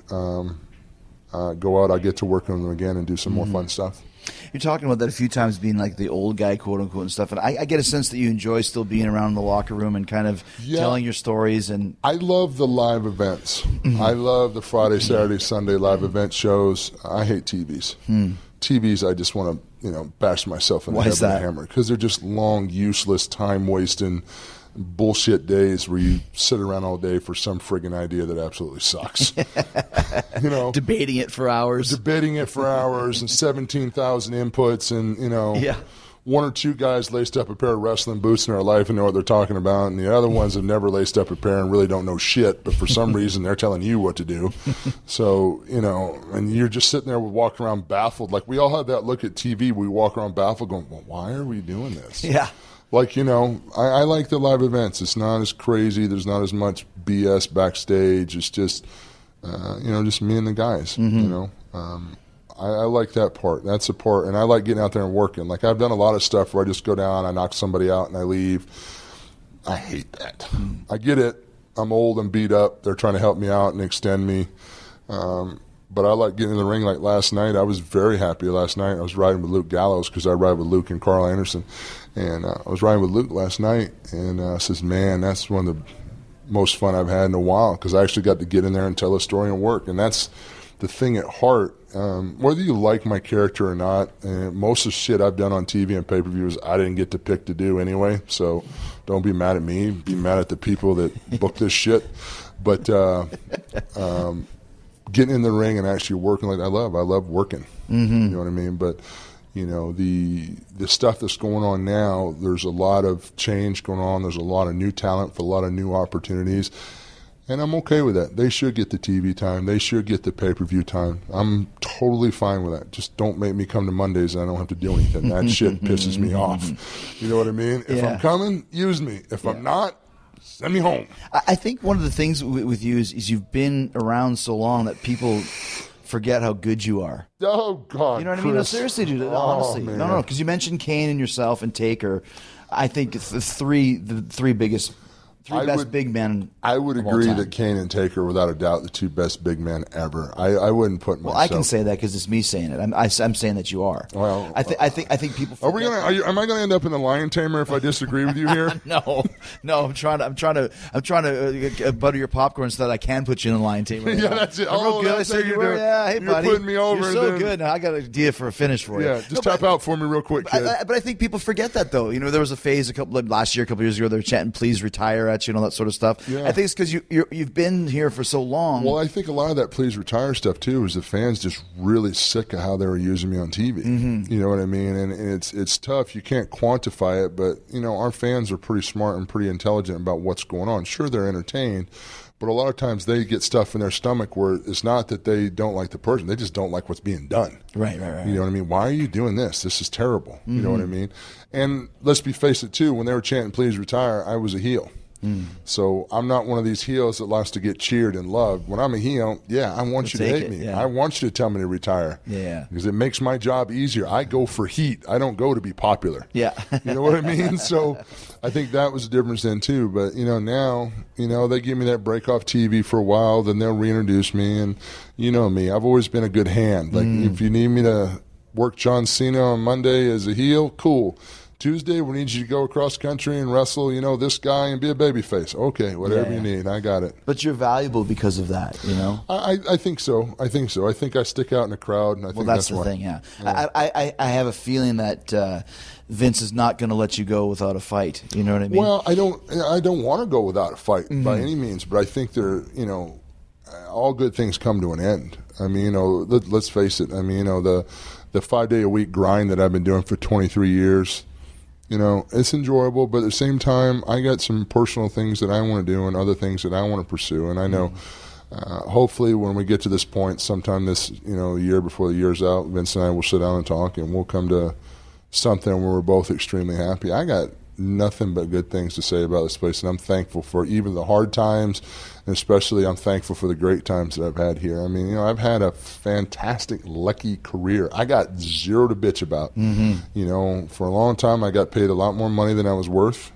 go out, I get to work with him again and do some more fun stuff. You're talking about that a few times, being like the old guy, quote unquote, and stuff. And I get a sense that you enjoy still being around in the locker room and kind of telling your stories. And I love the live events. I love the Friday, Saturday, Sunday live event shows. I hate TVs. TVs, I just want to bash myself in the head with a hammer because they're just long, useless, time wasting bullshit days where you sit around all day for some friggin' idea that absolutely sucks. Debating it for hours and 17,000 inputs and one or two guys laced up a pair of wrestling boots in their life and know what they're talking about, and the other ones have never laced up a pair and really don't know shit, but for some reason they're telling you what to do. So, and you're just sitting there walking around baffled. Like we all have that look at TV, we walk around baffled going, well, why are we doing this? Yeah. Like, I like the live events. It's not as crazy. There's not as much BS backstage. It's just, just me and the guys, I like that part. That's the part. And I like getting out there and working. Like, I've done a lot of stuff where I just go down, I knock somebody out, and I leave. I hate that. I get it. I'm old and beat up. They're trying to help me out and extend me. But I like getting in the ring. Like last night, I was very happy last night. I was riding with Luke Gallows because I ride with Luke and Carl Anderson. And I was riding with Luke last night, and says, man, that's one of the most fun I've had in a while because I actually got to get in there and tell a story and work. And that's the thing at heart. Whether you like my character or not, most of the shit I've done on TV and pay-per-views I didn't get to pick to do anyway. So don't be mad at me. Be mad at the people that book this shit. But getting in the ring and actually working like I love working. You know what I mean? But the stuff that's going on now, there's a lot of change going on. There's a lot of new talent for a lot of new opportunities. And I'm okay with that. They should get the TV time. They should get the pay-per-view time. I'm totally fine with that. Just don't make me come to Mondays and I don't have to do anything. That shit pisses me off. You know what I mean? If I'm coming, use me. If I'm not, send me home. I think one of the things with you is you've been around so long that people forget how good you are. Oh, God, you know what I mean? No, seriously, dude. Honestly. Man. No, because you mentioned Kane and yourself and Taker. I think the three best big men. I would of all agree time. that Kane and Taker, without a doubt, the two best big men ever. I wouldn't put myself. Well, I can say that because it's me saying it. I'm saying that you are. Well, I think people. Are we gonna? Am I going to end up in the Lion Tamer if I disagree with you here? No. I'm trying to butter your popcorn so that I can put you in the Lion Tamer. Yeah, that's it. I'm real good. That's I how you're doing. Yeah, hey, You're buddy. putting me over. You're so then, good. Now I got an idea for a finish for you. Yeah, just tap out for me real quick, kid. But I think people forget that, though. You know, there was a phase last year, a couple years ago, they were chanting, "Please retire" at you and all that sort of stuff. Yeah. I think it's because you've been here for so long. Well, I think a lot of that "please retire" stuff too is the fans just really sick of how they were using me on TV. You know what I mean? And it's tough. You can't quantify it, but you know our fans are pretty smart and pretty intelligent about what's going on. Sure, they're entertained, but a lot of times they get stuff in their stomach where it's not that they don't like the person; they just don't like what's being done. Right. You know what I mean? Why are you doing this? This is terrible. You know what I mean? And let's face it too. When they were chanting "please retire," I was a heel. So I'm not one of these heels that likes to get cheered and loved. When I'm a heel, I want you to hate me. Yeah. I want you to tell me to retire. Yeah. Because it makes my job easier. I go for heat. I don't go to be popular. Yeah. You know what I mean? So I think that was the difference then too. But, now, they give me that break off TV for a while, then they'll reintroduce me. And you know me, I've always been a good hand. Like if you need me to work John Cena on Monday as a heel, cool. Tuesday, we need you to go across country and wrestle, this guy and be a babyface. Okay, whatever you need, I got it. But you're valuable because of that, I think so. I think I stick out in the crowd, and I think that's that's the why. thing. Yeah, I have a feeling that Vince is not going to let you go without a fight. You know what I mean? Well, I don't want to go without a fight by any means, but I think all good things come to an end. I mean, let's face it. I mean, the 5-day-a-week grind that I've been doing for 23 years. It's enjoyable, but at the same time, I got some personal things that I want to do and other things that I want to pursue. And I know, hopefully, when we get to this point, sometime this, year before the year's out, Vince and I will sit down and talk, and we'll come to something where we're both extremely happy. I got nothing but good things to say about this place, and I'm thankful for even the hard times, and especially I'm thankful for the great times that I've had here. I mean, I've had a fantastic, lucky career. I got zero to bitch about. For a long time, I got paid a lot more money than I was worth.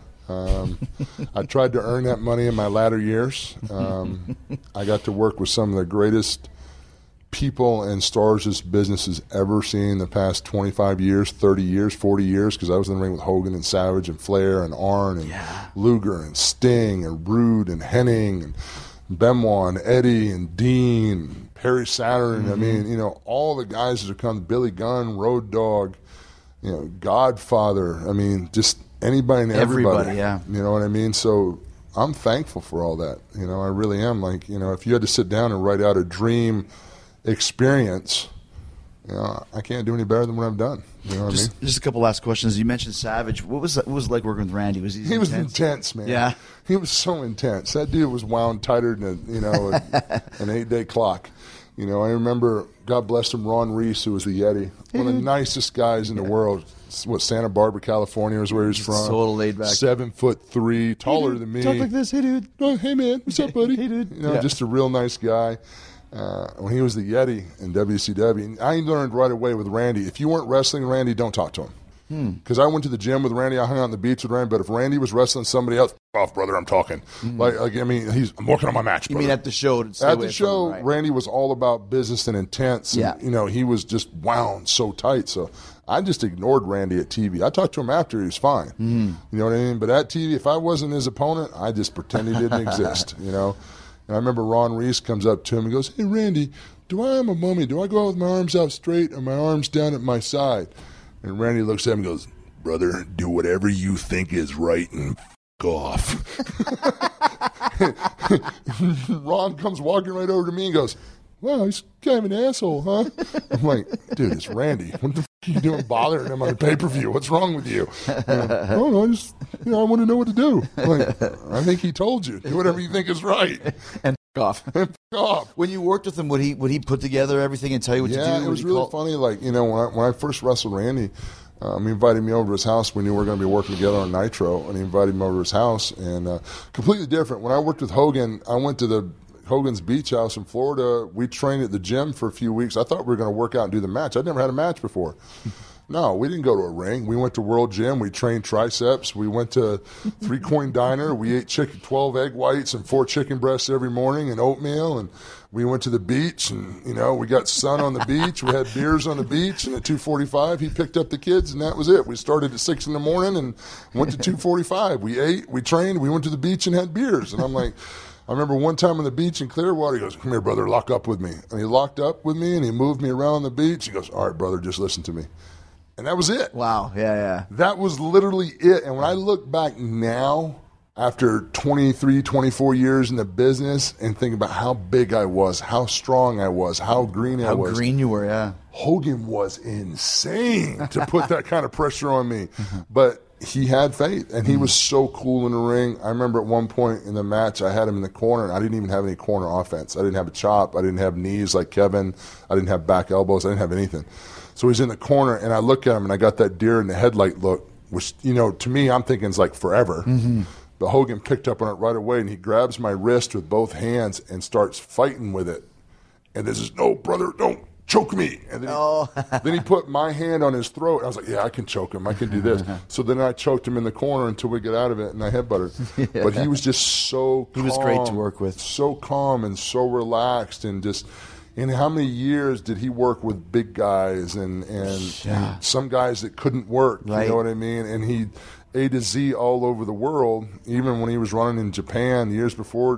I tried to earn that money in my latter years. I got to work with some of the greatest people and stars this business has ever seen in the past 25 years, 30 years, 40 years, because I was in the ring with Hogan and Savage and Flair and Arn and Luger and Sting and Rude and Hennig and Benoit and Eddie and Dean and Perry Saturn. I mean, all the guys that have come, Billy Gunn, Road Dogg, Godfather. I mean, just anybody and everybody. Yeah. You know what I mean? So I'm thankful for all that. I really am. Like, if you had to sit down and write out a dream experience, I can't do any better than what I've done. You know what I mean? Just a couple last questions. You mentioned Savage. What was it like working with Randy? Was he was intense, man. Yeah, he was so intense. That dude was wound tighter than an 8-day clock. I remember, God bless him, Ron Reese, who was the Yeti, one of the nicest guys in the world. Santa Barbara, California is where he's from. Total laid back. 7'3", taller than me. Talk like this, hey dude. Oh, hey man, what's up, buddy? Hey dude. Just a real nice guy. When he was the Yeti in WCW, I learned right away with Randy, if you weren't wrestling Randy, don't talk to him. Because I went to the gym with Randy, I hung out on the beach with Randy, but if Randy was wrestling somebody else, off, brother, I'm talking. I'm working on my match, brother. You mean at the show? At the show, right. Randy was all about business and intense. And, he was just wound so tight. So I just ignored Randy at TV. I talked to him after, he was fine. You know what I mean? But at TV, if I wasn't his opponent, I just pretend he didn't exist, And I remember Ron Reese comes up to him and goes, "Hey, Randy, do I am a mummy? Do I go out with my arms out straight or my arms down at my side?" And Randy looks at him and goes, "Brother, do whatever you think is right and off." Ron comes walking right over to me and goes, "Wow, he's kind of an asshole, huh?" I'm like, "Dude, it's Randy. What the are you doing bothering him on the pay-per-view? What's wrong with you? Oh, no, I just, I want to know what to do. I'm like, I think he told you. Do whatever you think is right. And off. And off. When you worked with him, would he put together everything and tell you what to do? Yeah, it was really funny. Like, when I first wrestled Randy, he invited me over to his house. We knew we were going to be working together on Nitro, and he invited me over to his house. And completely different. When I worked with Hogan, I went to Hogan's Beach House in Florida. We trained at the gym for a few weeks. I thought we were going to work out and do the match. I'd never had a match before. No, we didn't go to a ring. We went to World Gym. We trained triceps. We went to Three Coin Diner. We ate 12 egg whites and 4 chicken breasts every morning and oatmeal. And we went to the beach, and, we got sun on the beach. We had beers on the beach. And at 2:45, he picked up the kids, and that was it. We started at 6 in the morning and went to 2:45. We ate, we trained, we went to the beach and had beers. And I'm like, I remember one time on the beach in Clearwater, he goes, "Come here, brother, lock up with me." And he locked up with me, and he moved me around the beach. He goes, "All right, brother, just listen to me." And that was it. Wow, yeah. That was literally it. And when I look back now, after 23, 24 years in the business, and think about how big I was, how strong I was, how green I was. How green you were, yeah. Hogan was insane to put that kind of pressure on me. But he had faith, and he was so cool in the ring. I remember at one point in the match, I had him in the corner, and I didn't even have any corner offense. I didn't have a chop. I didn't have knees like Kevin. I didn't have back elbows. I didn't have anything. So he's in the corner, and I look at him, and I got that deer in the headlight look, which, to me, I'm thinking is like forever. Mm-hmm. But Hogan picked up on it right away, and he grabs my wrist with both hands and starts fighting with it. And this is, "No, brother, don't choke me." And then, then he put my hand on his throat. I was like, "Yeah, I can choke him. I can do this." So then I choked him in the corner until we get out of it, and I headbutted. Yeah. But he was just so calm. He was great to work with. So calm and so relaxed, and just... And how many years did he work with big guys and some guys that couldn't work, right. You know what I mean? And he A to Z all over the world, even when he was running in Japan years before,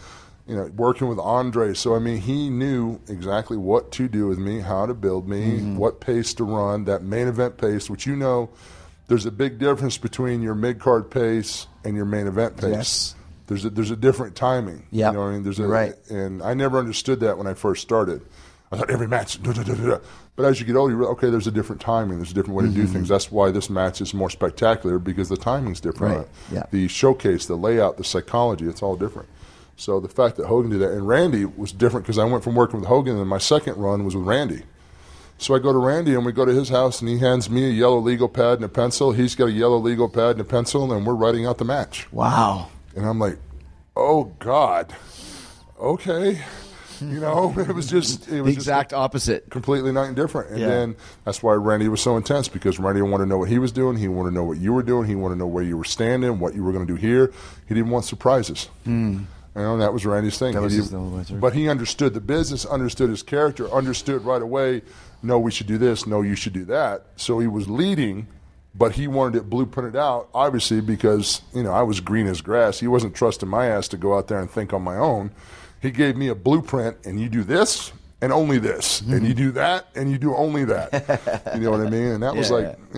working with Andre. So, I mean, he knew exactly what to do with me, how to build me, what pace to run, that main event pace, which there's a big difference between your mid-card pace and your main event pace. Yes. There's a different timing. Yeah, you know what I mean. Right. And I never understood that when I first started. I thought every match, but as you get older, you realize, okay, there's a different timing. There's a different way to do things. That's why this match is more spectacular, because the timing's different. Right. Yeah. The showcase, the layout, the psychology, it's all different. So the fact that Hogan did that, and Randy was different, because I went from working with Hogan, and my second run was with Randy. So I go to Randy, and we go to his house, and he hands me a yellow legal pad and a pencil. He's got a yellow legal pad and a pencil, and we're writing out the match. Wow. And I'm like, oh, God, okay. It was just... It was the exact opposite. Completely night and different. And then that's why Randy was so intense, because Randy wanted to know what he was doing. He wanted to know what you were doing. He wanted to know where you were standing, what you were going to do here. He didn't want surprises. That was Randy's thing. But he understood the business, understood his character, understood right away, no, we should do this, no, you should do that. So he was leading... But he wanted it blueprinted out, obviously, because, I was green as grass. He wasn't trusting my ass to go out there and think on my own. He gave me a blueprint, and you do this and only this. And you do that and you do only that. You know what I mean? And that was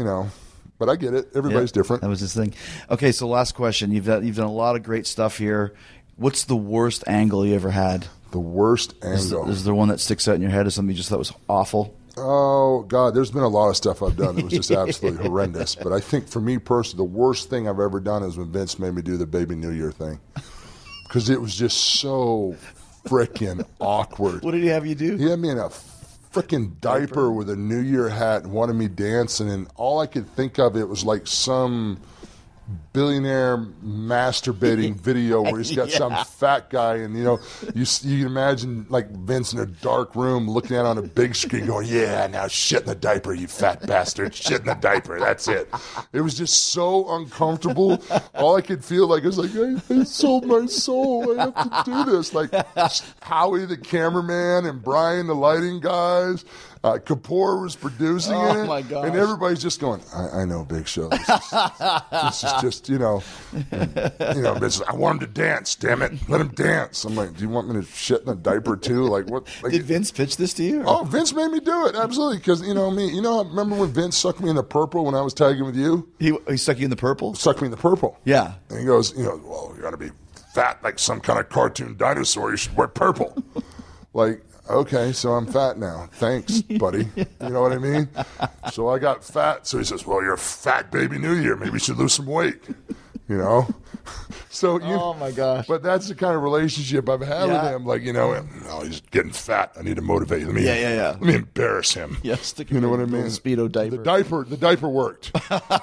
but I get it. Everybody's different. That was his thing. Okay, so last question. You've done a lot of great stuff here. What's the worst angle you ever had? The worst angle? Is there one that sticks out in your head, or something you just thought was awful? Oh, God, there's been a lot of stuff I've done that was just absolutely horrendous. But I think for me personally, the worst thing I've ever done is when Vince made me do the Baby New Year thing. Because it was just so freaking awkward. What did he have you do? He had me in a freaking diaper with a New Year hat and wanted me dancing. And all I could think of, it was like some billionaire masturbating video where he's got some fat guy, and you can imagine like Vince in a dark room looking at it on a big screen going, "Yeah, now shit in the diaper, you fat bastard, shit in the diaper, that's it." It was just so uncomfortable. All I could feel like, I was like, I sold my soul, I have to do this. Like Howie the cameraman and Brian the lighting guys, Kapoor was producing it. Oh my gosh. And everybody's just going, I know, Big Show. This is just, Vince, I want him to dance, damn it. Let him dance. I'm like, do you want me to shit in a diaper too? Like what? Like, did Vince pitch this to you? Oh, Vince made me do it. Absolutely. Because, me, remember when Vince sucked me in the purple when I was tagging with you? He stuck you in the purple? Sucked me in the purple. Yeah. And he goes, well, you got to be fat like some kind of cartoon dinosaur. You should wear purple. Like, Okay, so I'm fat now. Thanks, buddy. You know what I mean? So I got fat. So he says, well, you're a fat baby New Year. Maybe you should lose some weight. You know? So Oh, my gosh. But that's the kind of relationship I've had with him. Like, he's getting fat. I need to motivate him. Let me embarrass him. Yeah, stick you know what I mean? Speedo diaper. The diaper worked.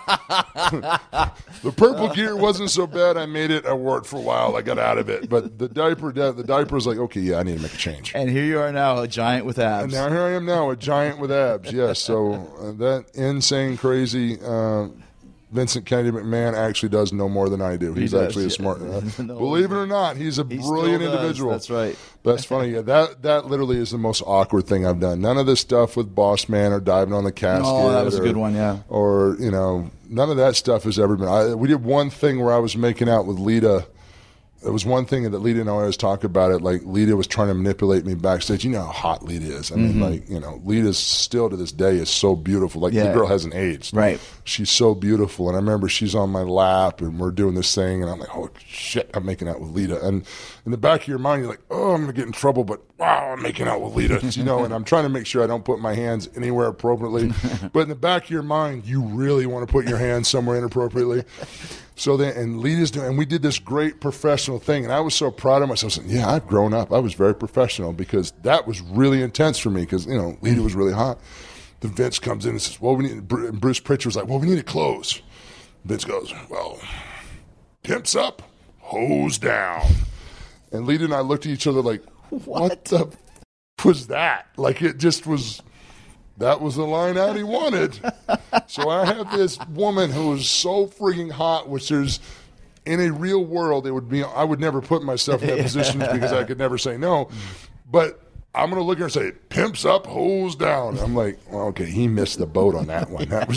The purple gear wasn't so bad. I made it. I wore it for a while. I got out of it. But the diaper was like, okay, yeah, I need to make a change. And here you are now, a giant with abs. And now here I am now, a giant with abs. Yes. So that insane, crazy. Vincent Kennedy McMahon actually does know more than I do. He's actually a smart. Believe it or not, he's a brilliant individual. That's right. That's funny. Yeah, that literally is the most awkward thing I've done. None of this stuff with Boss Man or diving on the casket. Oh, that was a good one. Yeah. Or none of that stuff has ever been. We did one thing where I was making out with Lita. There was one thing that Lita and I always talk about it. Like, Lita was trying to manipulate me backstage. You know how hot Lita is. I mean, Lita's still to this day is so beautiful. Like, the girl hasn't aged. Right. She's so beautiful. And I remember she's on my lap and we're doing this thing. And I'm like, oh, shit, I'm making out with Lita. And in the back of your mind, you're like, oh, I'm going to get in trouble. But, wow, I'm making out with Lita. And I'm trying to make sure I don't put my hands anywhere appropriately. But in the back of your mind, you really want to put your hands somewhere inappropriately. So then, and Lita's doing, and we did this great professional thing, and I was so proud of myself. Saying, yeah, I've grown up. I was very professional because that was really intense for me because, Lita was really hot. Then Vince comes in and says, well, and Bruce Pritchard was like, well, we need to close. Vince goes, well, pimps up, hose down. And Lita and I looked at each other like, what the was that? Like, it just was... That was the line out he wanted. So I have this woman who is so freaking hot, which there's, in a real world, I would never put myself in that position because I could never say no. But I'm going to look at her and say, pimps up, hose down. I'm like, well, okay, he missed the boat on that one. That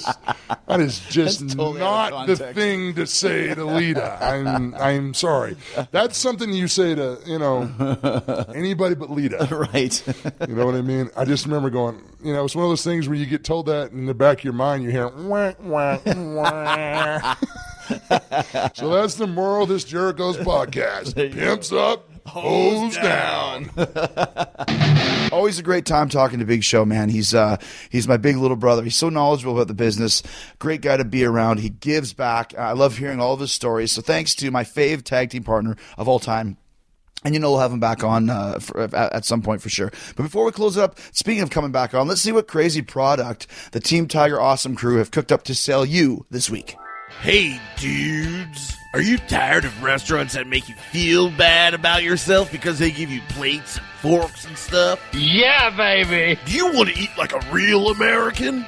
is just totally not the thing to say to Lita. I'm sorry. That's something you say to, anybody but Lita. Right. You know what I mean? I just remember going, it's one of those things where you get told that in the back of your mind, you hear, wah, wah, wah. So that's the moral of this Jericho's podcast. Pimps up, hose down. Always a great time talking to Big Show, man. He's my big little brother. He's so knowledgeable about the business. Great guy to be around. He gives back. I love hearing all of his stories. So thanks to my fave tag team partner of all time. And we'll have him back on at some point for sure. But before we close it up, speaking of coming back on, let's see what crazy product the Team Tiger Awesome crew have cooked up to sell you this week. Hey, dudes. Are you tired of restaurants that make you feel bad about yourself because they give you plates and forks and stuff? Yeah, baby. Do you want to eat like a real American?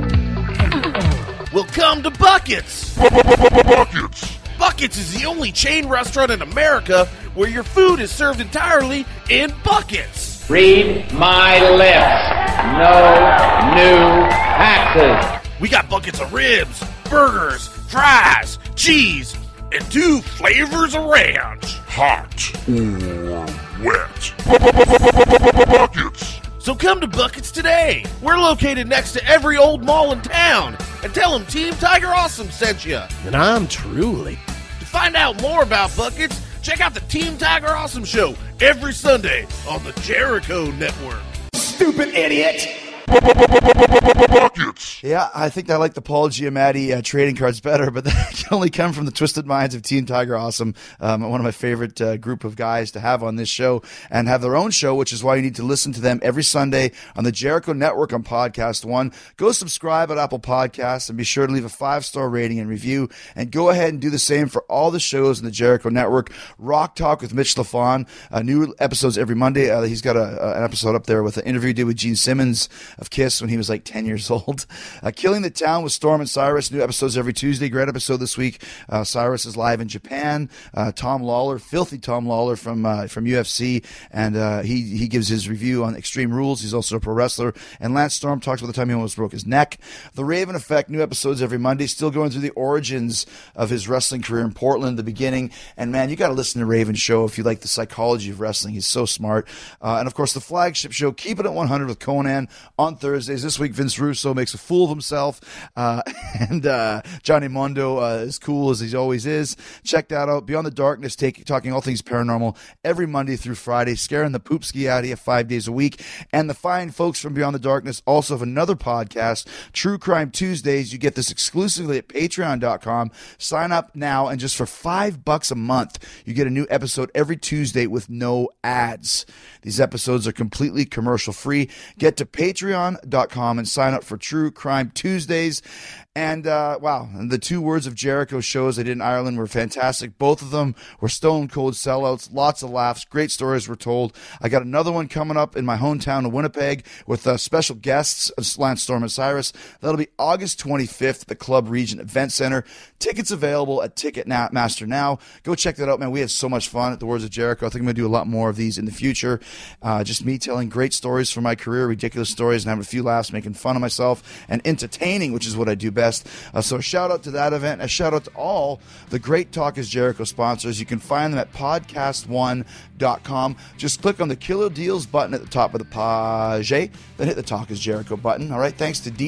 Well, come to Buckets. Buckets. Buckets is the only chain restaurant in America where your food is served entirely in buckets. Read my lips. No new taxes. We got buckets of ribs, burgers, fries, cheese, and 2 flavors of ranch. Hot or wet. Buckets. So come to Buckets today. We're located next to every old mall in town. And tell them Team Tiger Awesome sent you. And I'm truly. To find out more about Buckets, check out the Team Tiger Awesome show every Sunday on the Jericho Network. Stupid idiot. Buckets. Yeah, I think I like the Paul Giamatti trading cards better, but that can only come from the twisted minds of Team Tiger Awesome, one of my favorite group of guys to have on this show and have their own show, which is why you need to listen to them every Sunday on the Jericho Network on Podcast One. Go subscribe at Apple Podcasts and be sure to leave a 5-star rating and review, and go ahead and do the same for all the shows in the Jericho Network. Rock Talk with Mitch LaFon, new episodes every Monday. He's got an episode up there with an interview he did with Gene Simmons of Kiss when he was like 10 years old. Killing the Town with Storm and Cyrus, new episodes every Tuesday. Great episode this week. Cyrus is live in Japan. Tom Lawler, filthy Tom Lawler from UFC, and he gives his review on Extreme Rules. He's also a pro wrestler. And Lance Storm talks about the time he almost broke his neck. The Raven Effect, new episodes every Monday. Still going through the origins of his wrestling career in Portland, the beginning. And man, you got to listen to Raven's show if you like the psychology of wrestling. He's so smart. And of course, the flagship show, Keep It at 100 with Conan on on Thursdays. This week, Vince Russo makes a fool of himself, and Johnny Mondo is cool as he always is. Check that out. Beyond the Darkness, talking all things paranormal every Monday through Friday, scaring the poop ski out of you 5 days a week. And the fine folks from Beyond the Darkness also have another podcast, True Crime Tuesdays. You get this exclusively at patreon.com. Sign up now, and just for $5 a month, you get a new episode every Tuesday with no ads. These episodes are completely commercial free. Get to patreon.com and sign up for True Crime Tuesdays. And wow, the 2 Words of Jericho shows I did in Ireland were fantastic. Both of them were stone cold sellouts, lots of laughs, great stories were told. I got another one coming up in my hometown of Winnipeg with special guests, Lance Storm and Cyrus. That'll be August 25th at the Club Regent Event Center. Tickets available at Ticketmaster now. Go check that out, man. We had so much fun at the Words of Jericho. I think I'm going to do a lot more of these in the future. Just me telling great stories from my career, ridiculous stories, and having a few laughs, making fun of myself, and entertaining, which is what I do best. So a shout out to that event. A shout out to all the great Talk is Jericho sponsors. You can find them at podcast1.com. Just click on the Killer Deals button at the top of the page, then hit the Talk is Jericho button. All right. Thanks to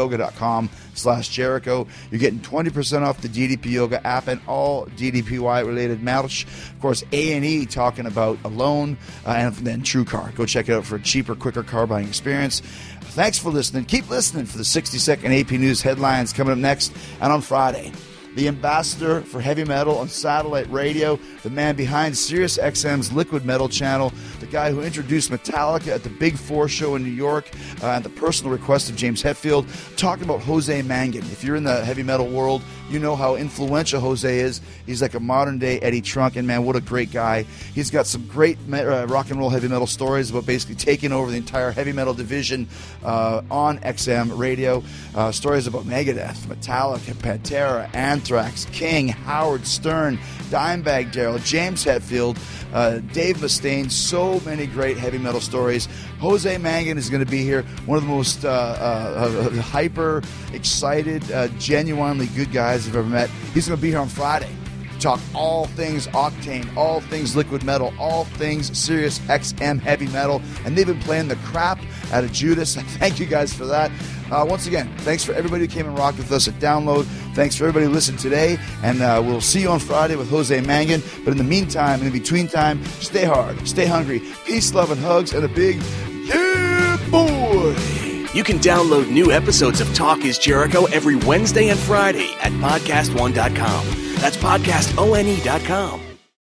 ddpyoga.com/Jericho. You're getting 20% off the DDP Yoga app and all DDPY related merch. Of course, A&E talking about Alone, and then True Car. Go check it out for a cheaper, quicker car buying experience. Thanks for listening. Keep listening for the 60-second AP News headlines coming up next and on Friday. The ambassador for heavy metal on satellite radio, the man behind Sirius XM's Liquid Metal channel, the guy who introduced Metallica at the Big Four show in New York, at the personal request of James Hetfield, talking about Jose Mangan. If you're in the heavy metal world, you know how influential Jose is. He's like a modern-day Eddie Trunk, and man, what a great guy. He's got some great rock and roll heavy metal stories about basically taking over the entire heavy metal division on XM radio. Stories about Megadeth, Metallica, Pantera, Anthrax, King, Howard Stern, Dimebag Darrell, James Hetfield, Dave Mustaine, so many great heavy metal stories. Jose Mangan is going to be here, one of the most hyper, excited, genuinely good guys I've ever met. He's going to be here on Friday. Talk all things Octane, all things Liquid Metal, all things Sirius XM heavy metal, and they've been playing the crap out of Judas. Thank you guys for that. Once again, thanks for everybody who came and rocked with us at Download. Thanks for everybody who listened today, and we'll see you on Friday with Jose Mangan. But in the meantime, in between time, stay hard, stay hungry, peace, love, and hugs, and a big yeah, boy! You can download new episodes of Talk is Jericho every Wednesday and Friday at podcast1.com. That's podcastone.com.